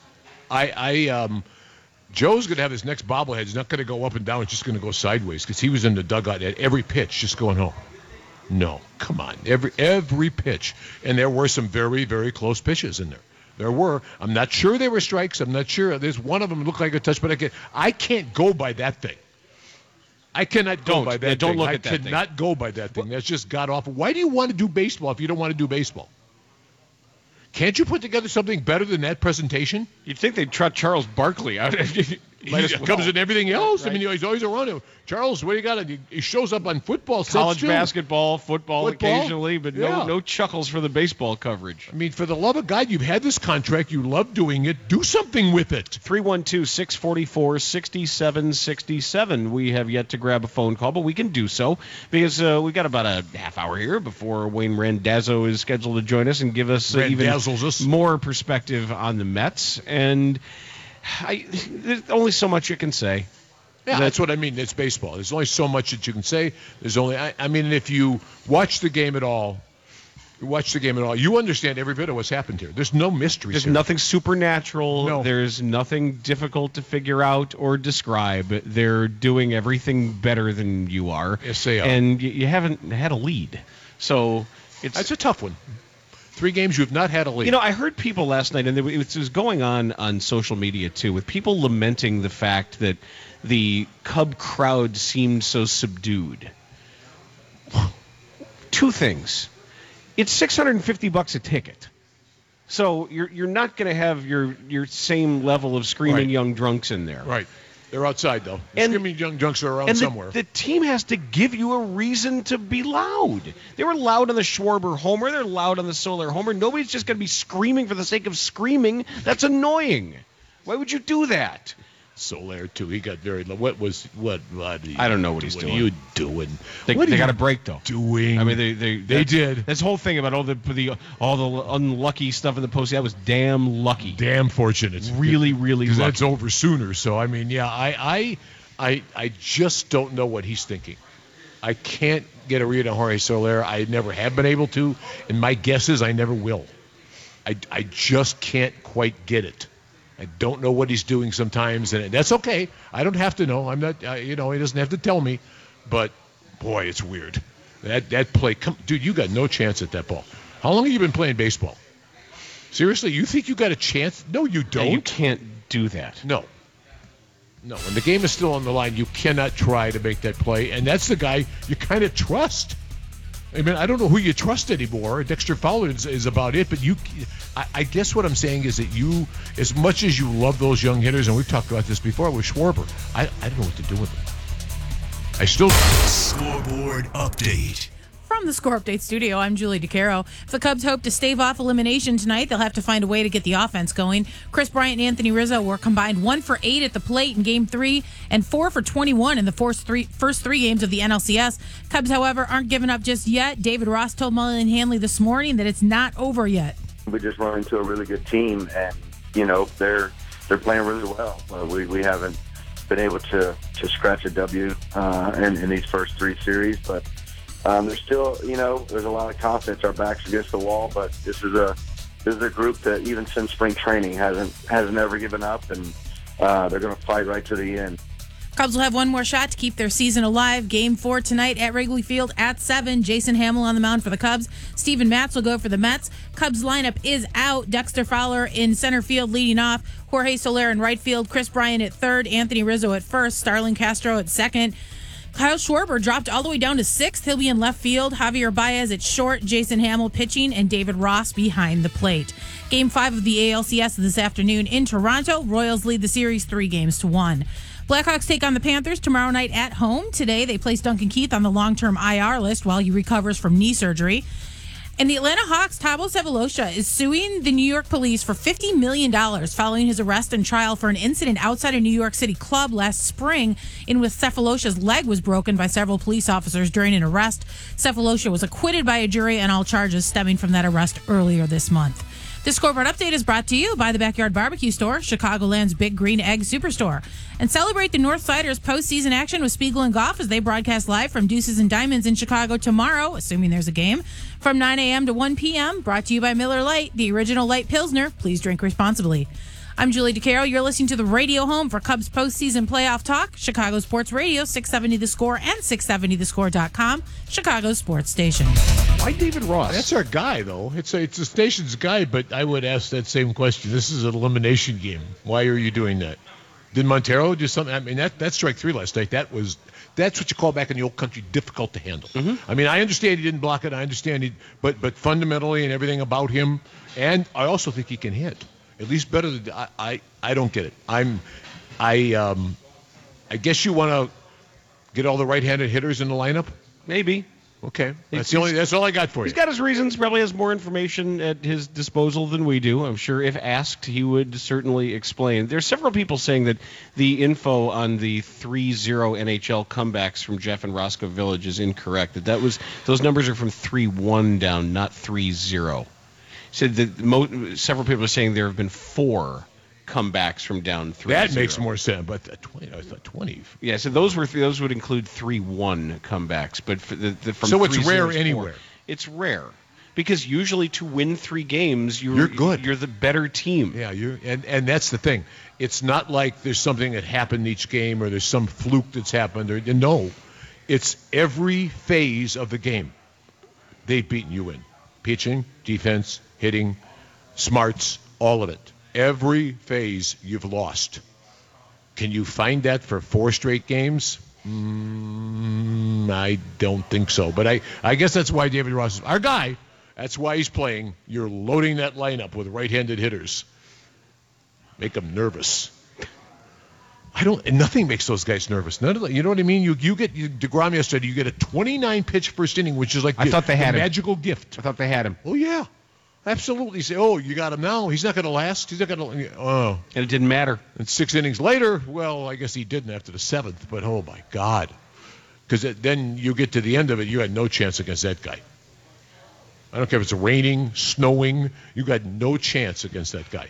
I I um. Joe's going to have his next bobblehead. He's not going to go up and down. It's just going to go sideways because he was in the dugout at every pitch just going home. No, come on. Every every pitch. And there were some very, very close pitches in there. There were. I'm not sure they were strikes. I'm not sure. There's one of them looked like a touch, but I, can, I can't go by that thing. I cannot go don't, by that yeah, don't thing. Look I at that cannot thing. go by that thing. That's just god awful. Why do you want to do baseball if you don't want to do baseball? Can't you put together something better than that presentation? You'd think they'd trot Charles Barkley out. He well. comes in everything else. Right. I mean, he's always around him. Charles, what do you got? He shows up on football sets College too. basketball, football, Football? occasionally, but Yeah. no no chuckles for the baseball coverage. I mean, for the love of God, you've had this contract. You love doing it. Do something with it. three one two, six four four, six seven six seven. We have yet to grab a phone call, but we can do so because uh, we've got about a half hour here before Wayne Randazzo is scheduled to join us and give us uh, even Randazzles us. more perspective on the Mets. And I, there's only so much you can say. Yeah, that's what I mean. It's baseball. There's only so much that you can say. There's only, I, I mean, if you watch the game at all, you watch the game at all, you understand every bit of what's happened here. There's no mystery. There's here. nothing supernatural. No. There's nothing difficult to figure out or describe. They're doing everything better than you are. Yes, they are. And you, you haven't had a lead. So it's That's a tough one. Three games you've not had a lead. You know, I heard people last night, and it was going on on social media too, with people lamenting the fact that the Cub crowd seemed so subdued. Two things. It's six hundred fifty bucks a ticket. So you're you're not going to have your, your same level of screaming Right. young drunks in there. Right. They're outside, though. The And- screaming young junks are around And the, somewhere. the team has to give you a reason to be loud. They were loud on the Schwarber homer. They're loud on the Soler homer. Nobody's just going to be screaming for the sake of screaming. That's annoying. Why would you do that? Soler, too. He got very low. What was, what, what are you I don't know what he's What doing. are you doing? They, What are they you got a break, though. doing? I mean, they they, They that- did. This whole thing about all the the all the unlucky stuff in the postseason, that was damn lucky. Damn fortunate. Really, really Because lucky. that's over sooner. So, I mean, yeah, I, I, I, I just don't know what he's thinking. I can't get a read on Jorge Soler. I never have been able to, and my guess is I never will. I, I just can't quite get it. I don't know what he's doing sometimes, and that's okay. I don't have to know. I'm not, uh, you know, he doesn't have to tell me. But boy, it's weird. That that play, come, dude, you got no chance at that ball. How long have you been playing baseball? Seriously, you think you got a chance? No, you don't. Yeah, you can't do that. No. No, when the game is still on the line, you cannot try to make that play, and that's the guy you kind of trust. I mean, I don't know who you trust anymore. Dexter Fowler is, is about it, but you, I, I guess what I'm saying is that you, as much as you love those young hitters, and we've talked about this before with Schwarber, I, I don't know what to do with them. I still. Scoreboard update. From the Score Update studio, I'm Julie DeCaro. If the Cubs hope to stave off elimination tonight, they'll have to find a way to get the offense going. Chris Bryant and Anthony Rizzo were combined one for eight at the plate in Game three and four for twenty-one in the first three, first three games of the N L C S. Cubs, however, aren't giving up just yet. David Ross told Mully and Hanley this morning that it's not over yet. We just run into a really good team, and, you know, they're they're playing really well. Uh, we, we haven't been able to, to scratch a W uh, in, in these first three series, but Um, there's still, you know, there's a lot of confidence. Our backs against the wall, but this is a this is a group that even since spring training hasn't hasn't ever given up, and uh, they're going to fight right to the end. Cubs will have one more shot to keep their season alive. Game four tonight at Wrigley Field at seven. Jason Hamill on the mound for the Cubs. Steven Matz will go for the Mets. Cubs lineup is out. Dexter Fowler in center field leading off. Jorge Soler in right field. Chris Bryant at third. Anthony Rizzo at first. Starlin Castro at second. Kyle Schwarber dropped all the way down to sixth. He'll be in left field. Javier Baez at short. Jason Hamill pitching. And David Ross behind the plate. Game five of the A L C S this afternoon in Toronto. Royals lead the series three games to one. Blackhawks take on the Panthers tomorrow night at home. Today, they place Duncan Keith on the long-term I R list while he recovers from knee surgery. And the Atlanta Hawks' Thabo Sefolosha is suing the New York police for fifty million dollars following his arrest and trial for an incident outside a New York City club last spring in which Sefolosha's leg was broken by several police officers during an arrest. Sefolosha was acquitted by a jury on all charges stemming from that arrest earlier this month. This scoreboard update is brought to you by the Backyard Barbecue Store, Chicagoland's Big Green Egg Superstore. And celebrate the Northsiders postseason action with Spiegel and Goff as they broadcast live from Deuces and Diamonds in Chicago tomorrow, assuming there's a game, from nine a.m. to one p.m. Brought to you by Miller Lite, the original light Pilsner. Please drink responsibly. I'm Julie DeCaro. You're listening to the radio home for Cubs postseason playoff talk, Chicago Sports Radio, six seventy The Score and six seventy the score dot com, Chicago's sports station. Why David Ross? That's our guy, though. It's a, it's the station's guy, but I would ask that same question. This is an elimination game. Why are you doing that? Did Montero do something? I mean, that, that strike three last night, that was that's what you call back in the old country difficult to handle. Mm-hmm. I mean, I understand he didn't block it. I understand he, but but fundamentally and everything about him, and I also think he can hit. At least better than I, I. I don't get it. I'm, I um, I guess you want to get all the right-handed hitters in the lineup. Maybe. Okay. That's the only. That's all I got for you. He's got his reasons. Probably has more information at his disposal than we do. I'm sure if asked, he would certainly explain. There's several people saying that the info on the three zero N H L comebacks from Jeff and Roscoe Village is incorrect. That that was those numbers are from three one down, not three zero. Said that mo- several people are saying there have been four comebacks from down three. That makes more sense, but the twenty, I thought twenty. Yeah, so those were those would include three one comebacks, but for the, the, from so it's three rare zeros anywhere. Four, it's rare because usually to win three games, you're, you're good. You're the better team. Yeah, you and and that's the thing. It's not like there's something that happened each game or there's some fluke that's happened. Or, no, it's every phase of the game they've beaten you in. Pitching, defense, hitting, smarts, all of it. Every phase you've lost. Can you find that for four straight games? Mm, I don't think so. But I, I guess that's why David Ross is our guy. That's why he's playing. You're loading that lineup with right-handed hitters. Make them nervous. I don't. And nothing makes those guys nervous. None of the, you know what I mean? You you get you, DeGrom yesterday. You get a twenty-nine pitch first inning, which is like I the, thought they had the him. magical gift. I thought they had him. Oh yeah, absolutely. You say, oh, you got him now. He's not going to last. He's not going to. Oh, and it didn't matter. And six innings later, well, I guess he didn't after the seventh. But oh my God, because then you get to the end of it, you had no chance against that guy. I don't care if it's raining, snowing. You got no chance against that guy.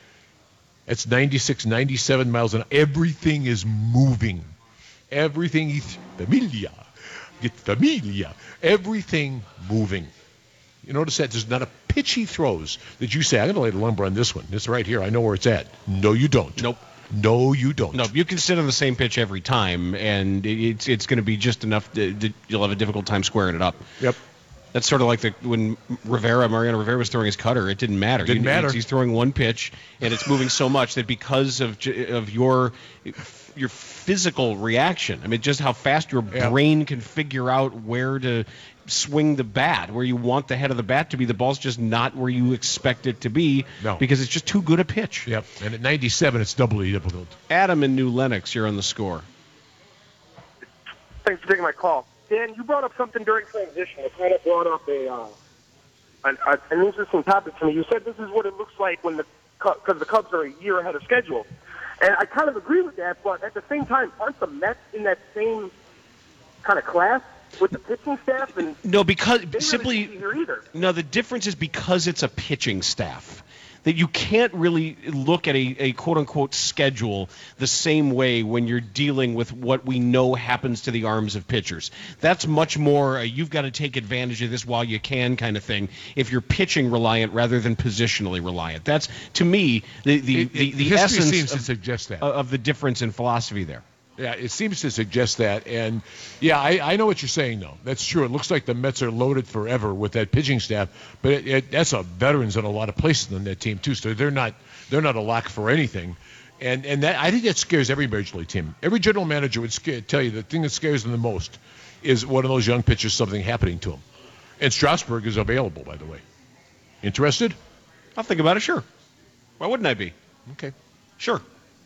It's ninety-six, ninety-seven miles an hour. Everything is moving. Everything is familia. Get familia. Everything moving. You notice that there's not a pitch he throws that you say, I'm going to lay the lumber on this one. It's right here. I know where it's at. No, you don't. Nope. No, you don't. No, you can sit on the same pitch every time, and it's it's going to be just enough to, to, you'll have a difficult time squaring it up. Yep. That's sort of like the when Rivera, Mariano Rivera was throwing his cutter. It didn't matter. Didn't you, matter. He's throwing one pitch, and it's moving so much that because of of your your physical reaction, I mean, just how fast your yeah. brain can figure out where to swing the bat, where you want the head of the bat to be. The ball's just not where you expect it to be no. because it's just too good a pitch. Yep. And at ninety-seven, it's doubly difficult. Adam in New Lenox, you're on the score. Thanks for taking my call. Dan, you brought up something during transition that kind of brought up a, uh, an, a an interesting topic to me. You said this is what it looks like when the because the Cubs are a year ahead of schedule, and I kind of agree with that. But at the same time, aren't the Mets in that same kind of class with the pitching staff? And no, because they simply really here either. No, the difference is because it's a pitching staff. That you can't really look at a, a quote-unquote schedule the same way when you're dealing with what we know happens to the arms of pitchers. That's much more a, you've got to take advantage of this while you can kind of thing if you're pitching reliant rather than positionally reliant. That's, to me, the the, it, the, it, the essence seems of, to suggest that. of the difference in philosophy there. Yeah, it seems to suggest that. And, yeah, I, I know what you're saying, though. That's true. It looks like the Mets are loaded forever with that pitching staff. But it, it, that's a veterans in a lot of places on that team, too. So they're not they're not a lock for anything. And and that I think that scares every Major League team. Every general manager would scare, tell you the thing that scares them the most is one of those young pitchers, something happening to him. And Strasburg is available, by the way. Interested? I'll think about it, sure. Why wouldn't I be? Okay. Sure.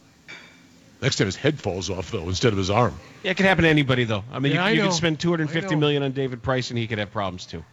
Next time his head falls off, though, instead of his arm. Yeah, it can happen to anybody, though. I mean, yeah, you, I you know. could spend two hundred fifty I know. million dollars on David Price, and he could have problems too.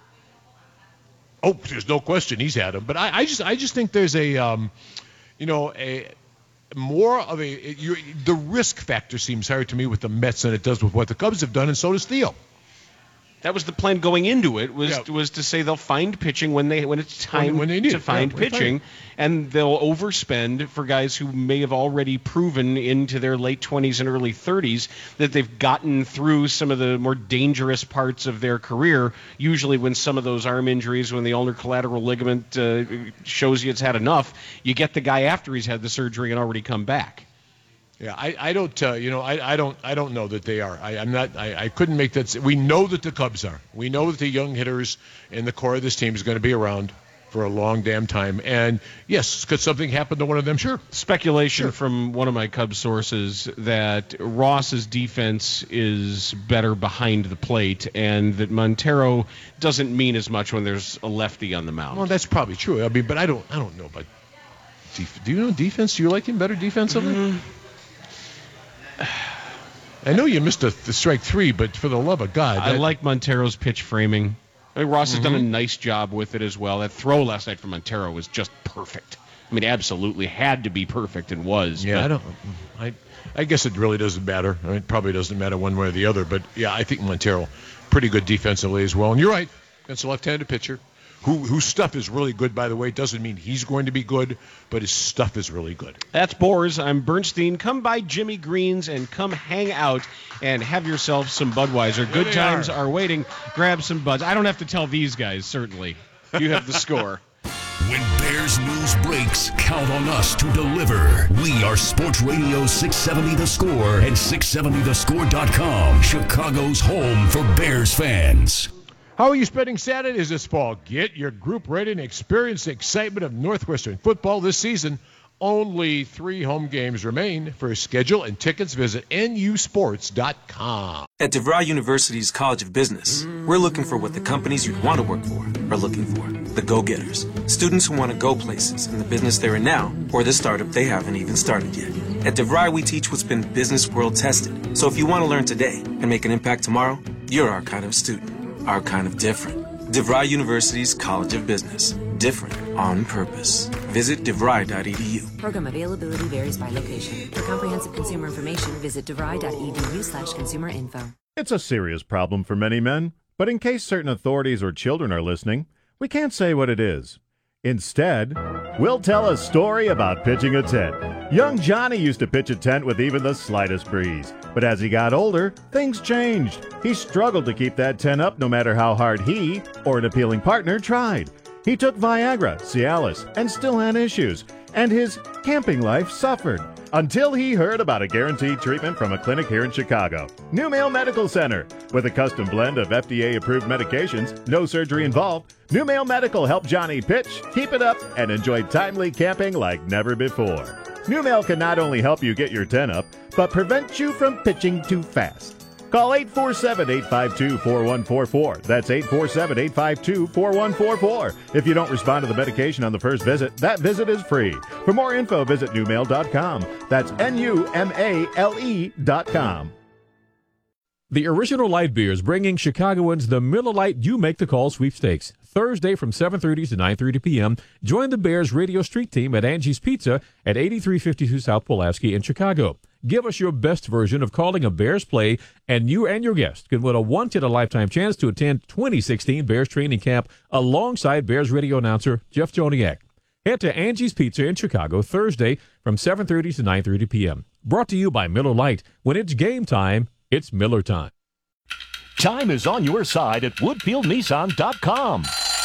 Oh, there's no question he's had them. But I, I just, I just think there's a, um, you know, a more of a you, the risk factor seems higher to me with the Mets than it does with what the Cubs have done, and so does Theo. That was the plan going into it, was Yeah. was to say they'll find pitching when they when it's time When- when they need to it. find Yeah, when they pitching, find and they'll overspend for guys who may have already proven into their late twenties and early thirties that they've gotten through some of the more dangerous parts of their career. Usually, when some of those arm injuries, when the ulnar collateral ligament uh, shows you it's had enough, you get the guy after he's had the surgery and already come back. Yeah, I, I don't, uh, you know, I, I don't, I don't know that they are. I, I'm not, I, I couldn't make that. We know that the Cubs are. We know that the young hitters in the core of this team is going to be around for a long damn time. And yes, could something happen to one of them? Sure. Speculation Sure. from one of my Cubs sources that Ross's defense is better behind the plate, and that Montero doesn't mean as much when there's a lefty on the mound. Well, that's probably true. I mean, but I don't, I don't know about. Def- do you know defense? Do you like him better defensively? Mm-hmm. I know you missed a, the strike three, but for the love of God, I that- like Montero's pitch framing. I mean, Ross has done a Mhm. nice job with it as well. That throw last night from Montero was just perfect. I mean, absolutely had to be perfect and was. Yeah, but I don't. I, I guess it really doesn't matter. I mean, it probably doesn't matter one way or the other. But yeah, I think Montero pretty good defensively as well. And you're right. Against a left-handed pitcher. who whose stuff is really good, by the way. It doesn't mean he's going to be good, but his stuff is really good. That's Boers. I'm Bernstein. Come by Jimmy Green's and come hang out and have yourself some Budweiser. Good times are. are waiting. Grab some Buds. I don't have to tell these guys, certainly. You have the score. When Bears news breaks, count on us to deliver. We are Sports Radio six seventy The Score and six seventy the score dot com, Chicago's home for Bears fans. How are you spending Saturdays this fall? Get your group ready and experience the excitement of Northwestern football this season. Only three home games remain. For a schedule and tickets, visit N U sports dot com. At DeVry University's College of Business, we're looking for what the companies you'd want to work for are looking for. The go-getters. Students who want to go places in the business they're in now or the startup they haven't even started yet. At DeVry, we teach what's been business world tested. So if you want to learn today and make an impact tomorrow, you're our kind of student. Our kind of different. DeVry University's College of Business. Different on purpose. Visit devry dot e d u. Program availability varies by location. For comprehensive consumer information, visit devry dot e d u slash consumer info. It's a serious problem for many men, but in case certain authorities or children are listening, we can't say what it is. Instead, we'll tell a story about pitching a tent. Young Johnny used to pitch a tent with even the slightest breeze. But as he got older, things changed. He struggled to keep that tent up no matter how hard he or an appealing partner tried. He took Viagra, Cialis, and still had issues. And his camping life suffered. Until he heard about a guaranteed treatment from a clinic here in Chicago. NuMale Medical Center. With a custom blend of F D A-approved medications, no surgery involved, NuMale Medical helped Johnny pitch, keep it up, and enjoy timely camping like never before. NuMale can not only help you get your tent up, but prevent you from pitching too fast. Call eight four seven, eight five two, four one four four. That's eight four seven, eight five two, four one four four. If you don't respond to the medication on the first visit, that visit is free. For more info, visit new mail dot com. That's N U M A L E dot com. The Original Light Beer is bringing Chicagoans the Miller Lite You Make the Call sweepstakes. Thursday from seven thirty to nine thirty p.m., join the Bears radio street team at Angie's Pizza at eighty-three fifty-two South Pulaski in Chicago. Give us your best version of calling a Bears play, and you and your guest can win a once-in-a-lifetime chance to attend twenty sixteen Bears training camp alongside Bears radio announcer Jeff Joniak. Head to Angie's Pizza in Chicago Thursday from seven thirty to nine thirty p.m. Brought to you by Miller Lite. When it's game time, it's Miller time. Time is on your side at Woodfield Nissan dot com.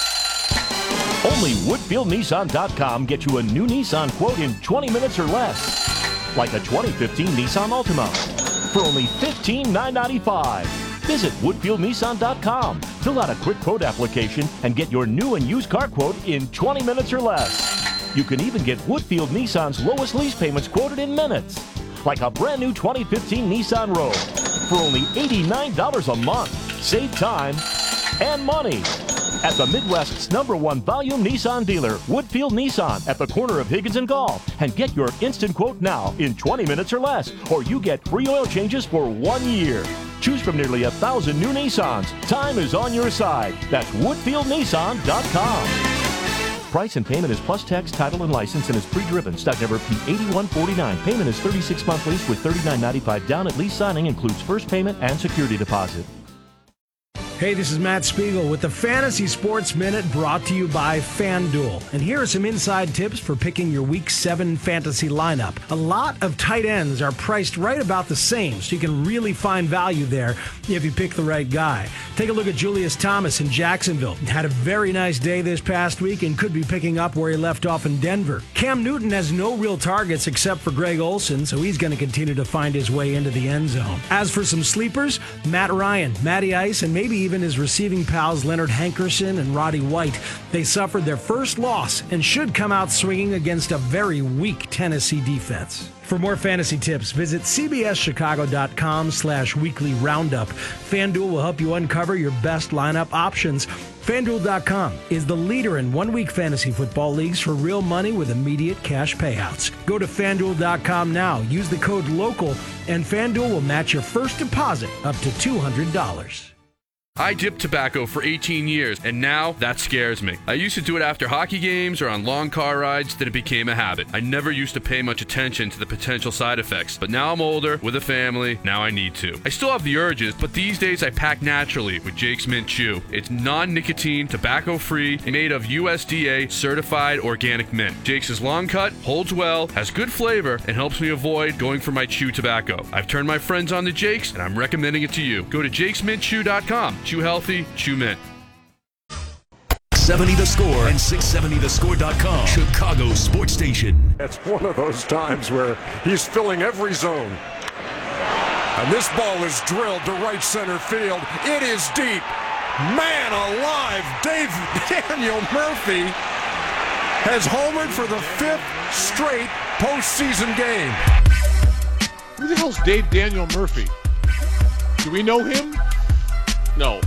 Only Woodfield Nissan dot com gets you a new Nissan quote in twenty minutes or less. Like a twenty fifteen Nissan Altima for only fifteen thousand nine hundred ninety-five dollars. Visit Woodfield Nissan dot com, fill out a quick quote application, and get your new and used car quote in twenty minutes or less. You can even get Woodfield Nissan's lowest lease payments quoted in minutes. Like a brand new twenty fifteen Nissan Rogue for only eighty-nine dollars a month. Save time and money at the Midwest's number one volume Nissan dealer, Woodfield Nissan, at the corner of Higgins and Gall. And get your instant quote now in twenty minutes or less, or you get free oil changes for one year. Choose from nearly a thousand new Nissans. Time is on your side. That's Woodfield Nissan dot com. Price and payment is plus tax, title, and license, and is pre-driven. Stock number P eighty-one forty-nine. Payment is thirty-six month lease with thirty-nine ninety-five down at lease signing. Includes first payment and security deposit. Hey, this is Matt Spiegel with the Fantasy Sports Minute brought to you by FanDuel. And here are some inside tips for picking your Week seven fantasy lineup. A lot of tight ends are priced right about the same, so you can really find value there if you pick the right guy. Take a look at Julius Thomas in Jacksonville. Had a very nice day this past week and could be picking up where he left off in Denver. Cam Newton has no real targets except for Greg Olsen, so he's going to continue to find his way into the end zone. As for some sleepers, Matt Ryan, Matty Ice, and maybe even his receiving pals Leonard Hankerson and Roddy White. They suffered their first loss and should come out swinging against a very weak Tennessee defense. For more fantasy tips, visit c b s chicago dot com slash weekly roundup. FanDuel will help you uncover your best lineup options. FanDuel dot com is the leader in one-week fantasy football leagues for real money with immediate cash payouts. Go to FanDuel dot com now, use the code LOCAL, and FanDuel will match your first deposit up to two hundred dollars. I dipped tobacco for eighteen years, and now that scares me. I used to do it after hockey games or on long car rides, then it became a habit. I never used to pay much attention to the potential side effects, but now I'm older, with a family, now I need to. I still have the urges, but these days I pack naturally with Jake's Mint Chew. It's non-nicotine, tobacco-free, and made of U S D A certified organic mint. Jake's is long cut, holds well, has good flavor, and helps me avoid going for my chew tobacco. I've turned my friends on to Jake's, and I'm recommending it to you. Go to jakes mint chew dot com. Chew healthy, chew mint. seventy The Score and six seventy the score dot com. Chicago Sports Station. It's one of those times where he's filling every zone. And this ball is drilled to right center field. It is deep. Man alive, Dave Daniel Murphy has homered for the fifth straight postseason game. Who the hell's Dave Daniel Murphy? Do we know him? No.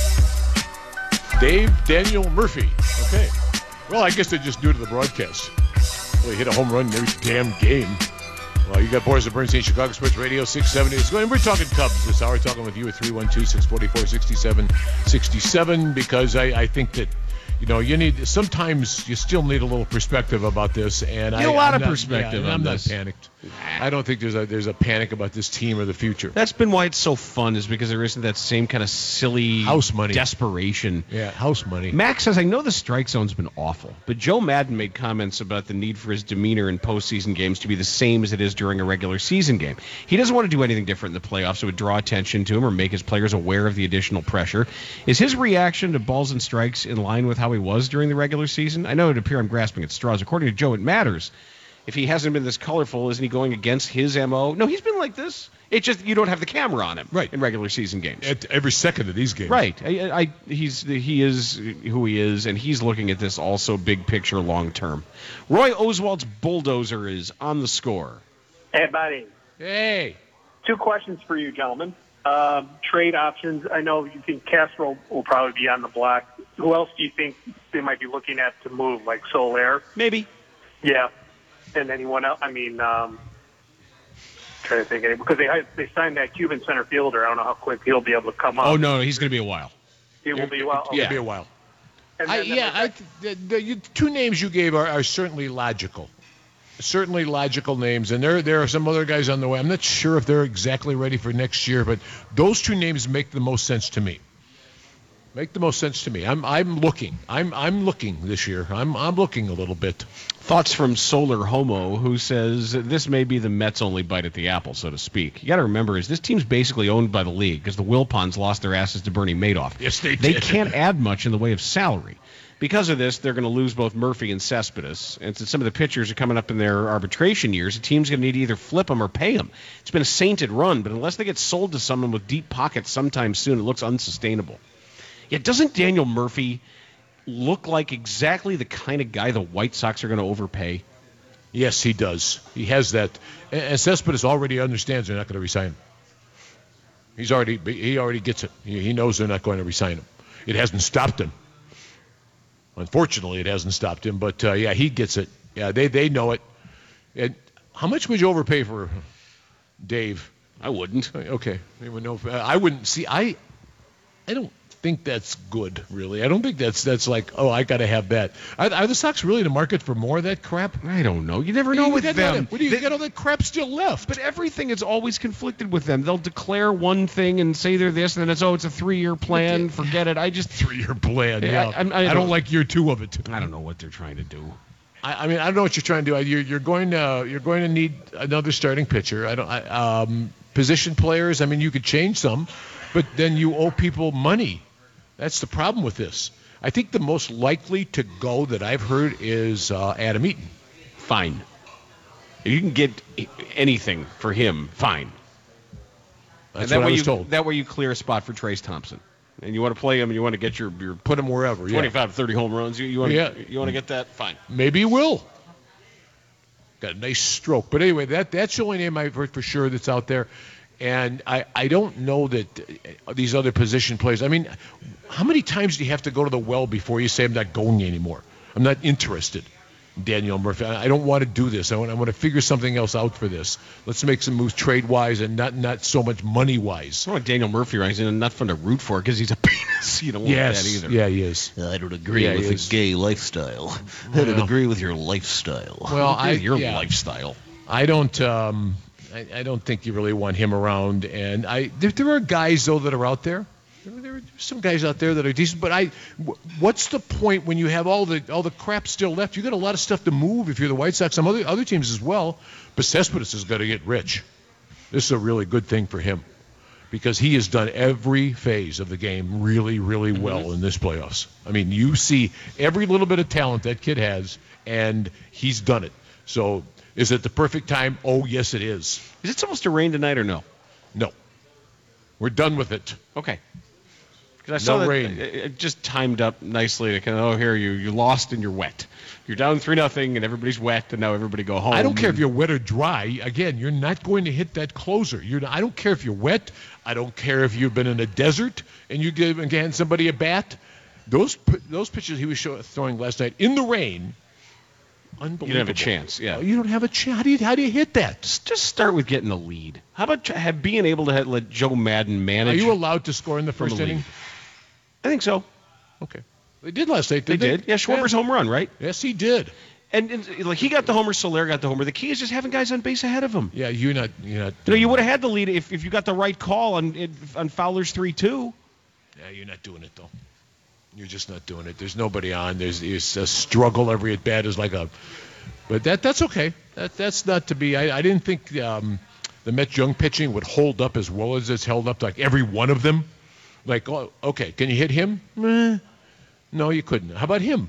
Dave Daniel Murphy. Okay. Well, I guess they just do it to the broadcast. Well, he hit a home run in every damn game. Well, you got Boris at Bernstein, Chicago Sports Radio, six seventy. It's going, we're talking Cubs this hour, talking with you at three one two, six four four, six seven six seven, because I, I think that, you know, you need, sometimes you still need a little perspective about this. And you I, need a lot I'm of not, perspective yeah, on I'm this. not panicked. I don't think there's a there's a panic about this team or the future. That's been why it's so fun, is because there isn't that same kind of silly house money desperation. Yeah, house money. Max says, I know the strike zone's been awful, but Joe Madden made comments about the need for his demeanor in postseason games to be the same as it is during a regular season game. He doesn't want to do anything different in the playoffs that would draw attention to him or make his players aware of the additional pressure. Is his reaction to balls and strikes in line with how he was during the regular season? I know it appears I'm grasping at straws. According to Joe, it matters. If he hasn't been this colorful, isn't he going against his M O? No, he's been like this. It's just you don't have the camera on him right in regular season games. At every second of these games. Right. I, I, he's he is who he is, and he's looking at this also big picture, long term. Roy Oswald's bulldozer is on the score. Hey, buddy. Hey. Two questions for you, gentlemen. Um, trade options. I know you think Castro will probably be on the block. Who else do you think they might be looking at to move, like Soler? Maybe. Yeah. And anyone else? I mean, um, trying to think of it, because they they signed that Cuban center fielder. I don't know how quick he'll be able to come up. Oh no, he's going to be a while. He will be a while. Yeah, be a while. And I, then, yeah, I, the, the you, two names you gave are, are certainly logical, certainly logical names, and there there are some other guys on the way. I'm not sure if they're exactly ready for next year, but those two names make the most sense to me. Make the most sense to me. I'm I'm looking. I'm I'm looking this year. I'm I'm looking a little bit. Thoughts from Solar Homo, who says this may be the Mets' only bite at the apple, so to speak. You got to remember is this team's basically owned by the league because the Wilpons lost their asses to Bernie Madoff. Yes, they They did. can't add much in the way of salary. Because of this, they're going to lose both Murphy and Cespedes. And since some of the pitchers are coming up in their arbitration years, the team's going to need to either flip them or pay them. It's been a sainted run, but unless they get sold to someone with deep pockets sometime soon, it looks unsustainable. Yet doesn't Daniel Murphy look like exactly the kind of guy the White Sox are going to overpay? Yes, he does. He has that. And and Cespedes already understands they're not going to resign him. He's already he already gets it. He he knows they're not going to resign him. It hasn't stopped him. Unfortunately, it hasn't stopped him. But uh, yeah, he gets it. Yeah, they they know it. And how much would you overpay for Dave? I wouldn't. Okay, they would know. I wouldn't see. I I don't think that's good, really. I don't think that's that's like, oh, I got to have that. Are, are the Sox really in the market for more of that crap? I don't know. You never know you with got them. That, what do you they, got all that crap still left? But everything is always conflicted with them. They'll declare one thing and say they're this, and then it's, oh, it's a three-year plan. Forget it. I just three-year plan. Yeah, I, I, I, I, don't, don't like year two of it. I don't know what they're trying to do. I, I mean, I don't know what you're trying to do. You're, you're going to you're going to need another starting pitcher. I don't. I, um, position players. I mean, you could change some, but then you owe people money. That's the problem with this. I think the most likely to go that I've heard is uh, Adam Eaton. Fine. If you can get anything for him, fine. That's that what way I was you, told. That way you clear a spot for Trace Thompson. And you want to play him and you want to get your, your put him wherever, twenty-five, yeah. thirty home runs. You, you want yeah. to, you want to get that? Fine. Maybe he will. Got a nice stroke. But anyway, that that's the only name I've heard for sure that's out there. And I, I don't know that these other position players, I mean, how many times do you have to go to the well before you say I'm not going anymore? I'm not interested. Daniel Murphy. I don't want to do this. I want, I want to figure something else out for this. Let's make some moves trade-wise and not not so much money-wise. I want Daniel Murphy, right? He's not fun to root for because he's a penis. You don't want yes. that either. Yeah, he is. I don't agree yeah, with the gay lifestyle. I don't Well. agree with your lifestyle. Well, I your yeah. lifestyle. I don't. Um, I, I don't think you really want him around. And I there, there are guys though that are out there. There, there are some guys out there that are decent. But I, what's the point when you have all the all the crap still left? You got a lot of stuff to move if you're the White Sox. Some other other teams as well. But Cespedes has got to get rich. This is a really good thing for him because he has done every phase of the game really, really well mm-hmm. in this playoffs. I mean, you see every little bit of talent that kid has, and he's done it. So. Is it the perfect time? Oh, yes, it is. Is it supposed to rain tonight or no? No. We're done with it. Okay. Because I saw no that rain. It, it just timed up nicely to kind of, oh, here, you, you lost and you're wet. You're down three nothing and everybody's wet, and now everybody go home. I don't care if you're wet or dry. Again, you're not going to hit that closer. You're not, I don't care if you're wet. I don't care if you've been in a desert and you give and hand somebody a bat. Those those pitches he was show, throwing last night in the rain, unbelievable. You don't have a chance, yeah. You don't have a chance. How do you, how do you hit that? Just, just start with getting the lead. How about have, being able to have, let Joe Madden manage? Are you allowed to score in the first the inning? lead? I think so. Okay. They did last night, They didn't did. Yeah, Schwarber's Yeah. home run, right? Yes, he did. And, and like he got the homer, Soler got the homer. The key is just having guys on base ahead of him. Yeah, you're not. You're not. You know, you would have had the lead if, if you got the right call on on Fowler's three two. Yeah, you're not doing it though. You're just not doing it. There's nobody on. There's, there's a struggle every at bat is like a. But that that's okay. That that's not to be. I, I didn't think um, the Mets young pitching would hold up as well as it's held up. Like every one of them. Like, oh, okay, can you hit him? Eh, no, you couldn't. How about him?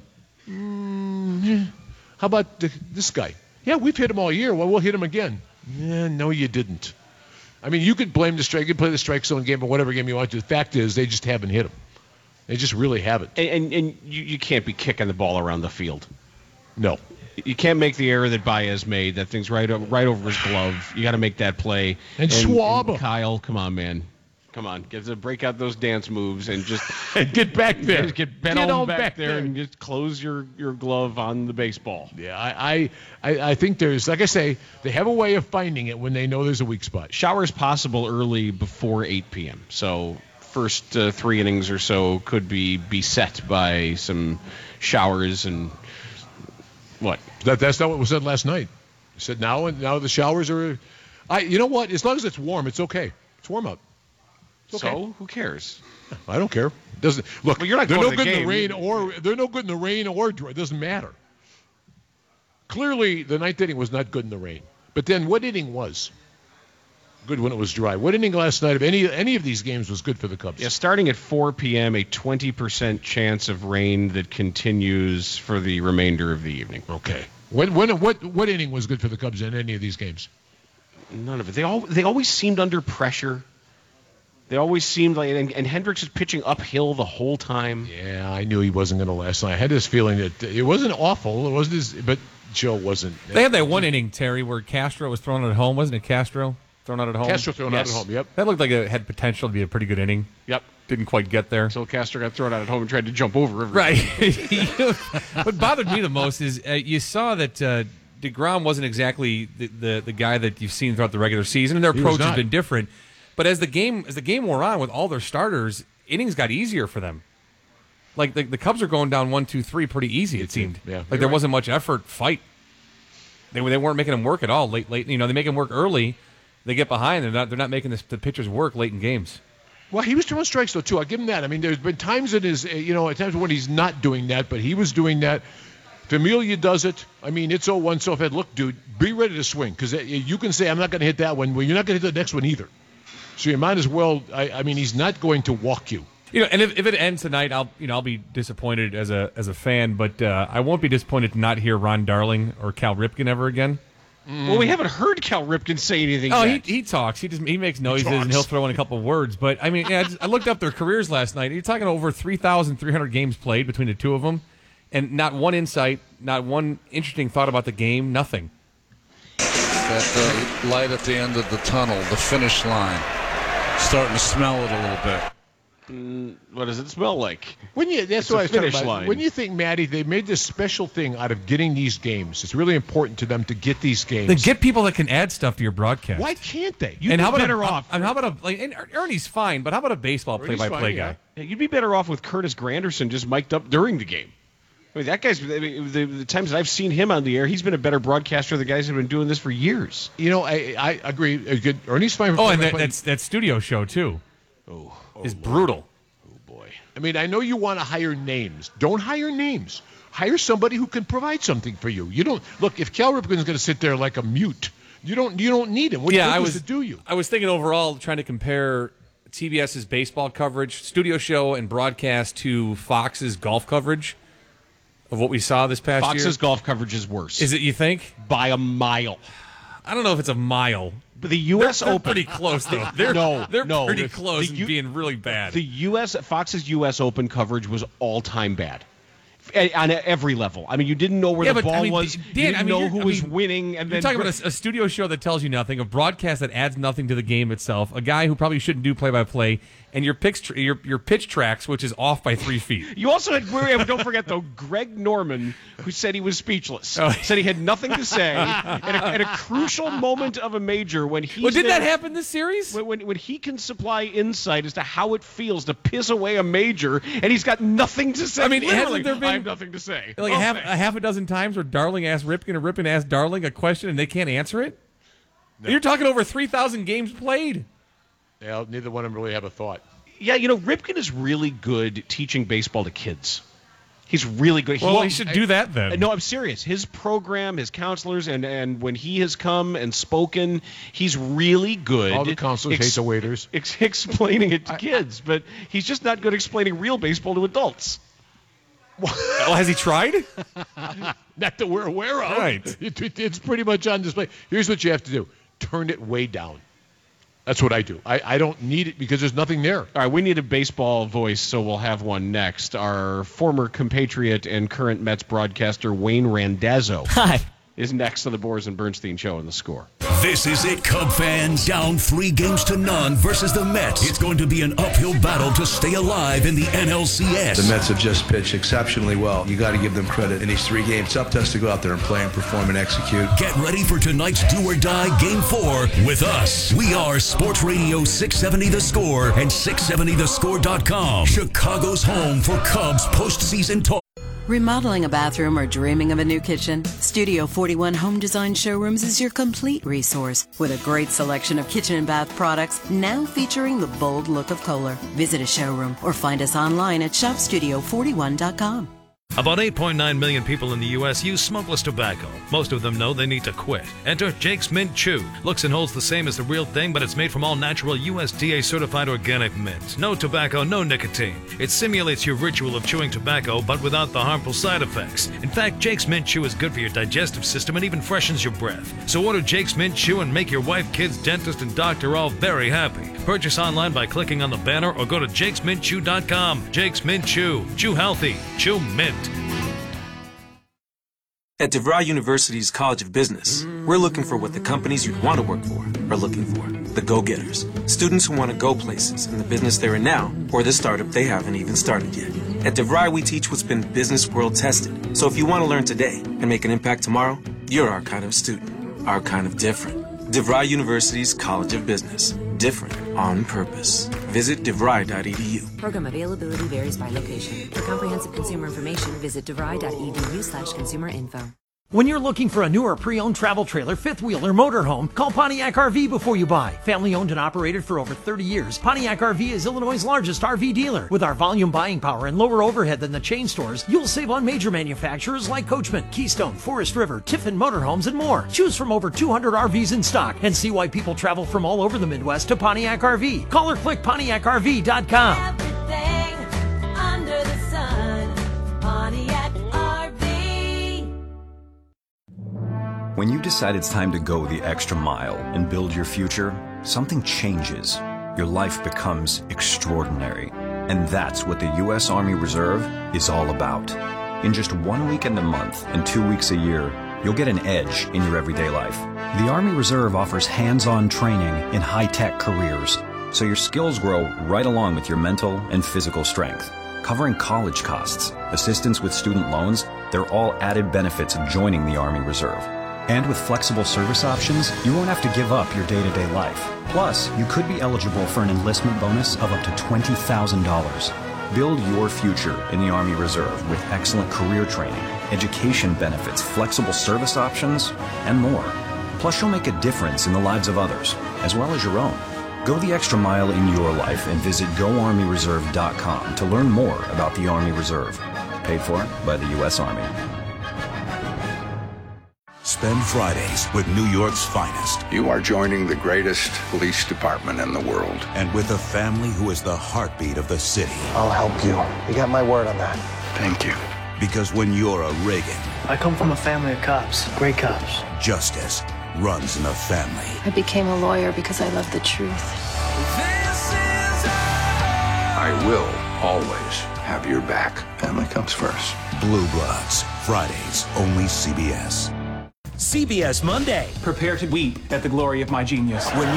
Mm, how about the, this guy? Yeah, we've hit him all year. Well, we'll hit him again. Yeah, no, you didn't. I mean, you could blame the strike. You could play the strike zone game or whatever game you want to. The fact is, they just haven't hit him. They just really haven't. And and, and you, you can't be kicking the ball around the field. No. You can't make the error that Baez made. That thing's right over, right over his glove. You got to make that play. And, and Schwab. And Kyle, come on, man. Come on. Get to break out those dance moves and just and get back there. Just get Ben get on back, back there, there and just close your, your glove on the baseball. Yeah, I, I I think there's, like I say, they have a way of finding it when they know there's a weak spot. Showers possible early before eight p.m. So first uh, three innings or so could be beset by some showers and what? That that's not what was said last night. He said now and now the showers are. I you know what? As long as it's warm, it's okay. It's warm up. It's okay. So who cares? I don't care. Doesn't look. Well, you're not they're going no to the good in game. the rain or they're no good in the rain or dry. It doesn't matter. Clearly, the ninth inning was not good in the rain. But then, what inning was good when it was dry? What inning last night of any any of these games was good for the Cubs? Yeah, starting at four p.m., a twenty percent chance of rain that continues for the remainder of the evening. Okay. When when what what inning was good for the Cubs in any of these games? None of it. They all they always seemed under pressure. They always seemed like, and, and Hendricks was pitching uphill the whole time. Yeah, I knew he wasn't going to last night. I had this feeling that it wasn't awful. It wasn't, as, but Joe wasn't. They had that one inning, Terry, where Castro was thrown out at home, wasn't it? Castro thrown out at home. Castro thrown yes. out at home. Yep. That looked like it had potential to be a pretty good inning. Yep. Didn't quite get there. So Castro got thrown out at home and tried to jump over everybody. Right. What bothered me the most is uh, you saw that uh, DeGrom wasn't exactly the, the the guy that you've seen throughout the regular season, and their He approach was has not. been different. But as the game as the game wore on with all their starters, innings got easier for them. Like the, the Cubs are going down one, two, three pretty easy. It seemed. Yeah, like you're there right. wasn't much effort, fight. They they weren't making them work at all late. Late, you know, they make them work early. They get behind. They're not. They're not making this, the pitchers work late in games. Well, he was throwing strikes though too. I'll give him that. I mean, there's been times in his, you know, at times when he's not doing that, but he was doing that. Familia does it. I mean, it's oh one so if look, dude, be ready to swing because you can say I'm not going to hit that one. Well, you're not going to hit the next one either. So you might as well. I, I mean, he's not going to walk you. You know, and if, if it ends tonight, I'll you know I'll be disappointed as a as a fan, but uh, I won't be disappointed to not hear Ron Darling or Cal Ripken ever again. Mm. Well, we haven't heard Cal Ripken say anything. Oh, yet. he he talks. He just he makes noises He and he'll throw in a couple of words. But I mean, yeah, I, just, I looked up their careers last night. You're talking over three thousand three hundred games played between the two of them, and not one insight, not one interesting thought about the game. Nothing. That uh, light at the end of the tunnel, the finish line, starting to smell it a little bit. Mm, what does it smell like? When you, that's It's what a I was talking finish about. line. When you think, Maddie, they made this special thing out of getting these games. It's really important to them to get these games. Then get people that can add stuff to your broadcast. Why can't they? You'd and be how about better a, off. And how about a like? And Ernie's fine, but how about a baseball Ernie's play-by-play fine, guy? Yeah, you'd be better off with Curtis Granderson just mic'd up during the game. I mean, that guy's, I mean, the, the times that I've seen him on the air, he's been a better broadcaster than the guys who have been doing this for years. You know, I I agree. Uh, Good. Ernie's fine. For Oh, and that, play-by-play. that's that studio show too. Oh, is brutal. I mean, I know you want to hire names. Don't hire names. Hire somebody who can provide something for you. You don't look if Cal Ripken's going to sit there like a mute. You don't. You don't need him. What yeah, good I does was. it do you? I was thinking overall, trying to compare TBS's baseball coverage, studio show, and broadcast to Fox's golf coverage of what we saw this past Fox's year. golf coverage is worse. Is it? You think? By a mile. I don't know if it's a mile. But the U S they're, they're Open. pretty close though. They're no, they're no, pretty the- close the and U- being really bad. The U S Fox's U S Open coverage was all time bad. A- On every level. I mean, you didn't know where yeah, the but, ball I mean, was. Dan, you didn't I mean, know you're- who I was mean, winning. And you're then talking about a, a studio show that tells you nothing, a broadcast that adds nothing to the game itself, a guy who probably shouldn't do play-by-play, and your pitch, tr- your your pitch tracks, which is off by three feet. You also had, don't forget, though, Greg Norman, who said he was speechless. Oh. Said he had nothing to say at a, at a crucial moment of a major when he Well, did that happen this series? When, when, when he can supply insight as to how it feels to piss away a major, and he's got nothing to say. I mean, hasn't Literally, there been- I have nothing to say. Like Oh, a half, thanks. a half a dozen times where Darling asked Ripken and Ripken asked Darling a question and they can't answer it? You're talking over three thousand games played. Yeah, neither one of them really have a thought. Yeah, you know, Ripken is really good teaching baseball to kids. He's really good. Well, he should do that then. No, I'm serious. His program, his counselors, and, and when he has come and spoken, he's really good. All the counselors hate the waiters. Ex- explaining it to kids, but he's just not good explaining real baseball to adults. Well, has he tried? Not that we're aware of. Right. It, it- it's pretty much on display. Here's what you have to do. Turn it way down. That's what I do. I, I don't need it because there's nothing there. All right, we need a baseball voice, so we'll have one next. Our former compatriot and current Mets broadcaster, Wayne Randazzo. Hi. Is next to the Boers and Bernstein Show on The Score. This is it, Cub fans. Down three games to none versus the Mets. It's going to be an uphill battle to stay alive in the N L C S. The Mets have just pitched exceptionally well. You got to give them credit in these three games. It's up to us to go out there and play and perform and execute. Get ready for tonight's Do or Die Game four with us. We are Sports Radio six seventy The Score and six seventy the score dot com. Chicago's home for Cubs postseason talk. Remodeling a bathroom or dreaming of a new kitchen? Studio forty-one Home Design Showrooms is your complete resource with a great selection of kitchen and bath products now featuring the bold look of Kohler. Visit a showroom or find us online at shop studio forty-one dot com. About eight point nine million people in the U S use smokeless tobacco. Most of them know they need to quit. Enter Jake's Mint Chew. Looks and holds the same as the real thing, but it's made from all natural U S D A certified organic mint. No tobacco, no nicotine. It simulates your ritual of chewing tobacco, but without the harmful side effects. In fact, Jake's Mint Chew is good for your digestive system and even freshens your breath. So order Jake's Mint Chew and make your wife, kids, dentist, and doctor all very happy. Purchase online by clicking on the banner or go to jakes mint chew dot com. Jake's Mint Chew. Chew healthy. Chew mint. At DeVry University's College of Business, we're looking for what the companies you'd want to work for are looking for. The go-getters. Students who want to go places in the business they're in now or the startup they haven't even started yet. At DeVry, we teach what's been business world tested. So if you want to learn today and make an impact tomorrow, you're our kind of student. Our kind of different. DeVry University's College of Business. Different on purpose. Visit devry dot e d u. Program availability varies by location. For comprehensive consumer information, visit devry dot e d u slash consumer info. When you're looking for a newer pre-owned travel trailer, fifth wheel, or motorhome, call Pontiac R V before you buy. Family owned and operated for over thirty years, Pontiac R V is Illinois' largest R V dealer. With our volume buying power and lower overhead than the chain stores, you'll save on major manufacturers like Coachman, Keystone, Forest River, Tiffin Motorhomes, and more. Choose from over two hundred R Vs in stock and see why people travel from all over the Midwest to Pontiac R V. Call or click Pontiac R V dot com. Under the sun, Pontiac R V. When you decide it's time to go the extra mile and build your future, something changes. Your life becomes extraordinary. And that's what the U S Army Reserve is all about. In just one weekend a month and two weeks a year, you'll get an edge in your everyday life. The Army Reserve offers hands-on training in high-tech careers, so your skills grow right along with your mental and physical strength. Covering college costs, assistance with student loans, they're all added benefits of joining the Army Reserve. And with flexible service options, you won't have to give up your day-to-day life. Plus, you could be eligible for an enlistment bonus of up to twenty thousand dollars. Build your future in the Army Reserve with excellent career training, education benefits, flexible service options, and more. Plus, you'll make a difference in the lives of others, as well as your own. Go the extra mile in your life and visit go army reserve dot com to learn more about the Army Reserve. Paid for by the U S Army. Spend Fridays with New York's finest. You are joining the greatest police department in the world. And with a family who is the heartbeat of the city. I'll help you. You got my word on that. Thank you. Because when you're a Reagan, I come from a family of cops. Great cops. justice runs in the family. I became a lawyer because I love the truth. I will always have your back. Family comes first. Blue Bloods, Fridays, only C B S. C B S Monday. Prepare to weep at the glory of my genius. When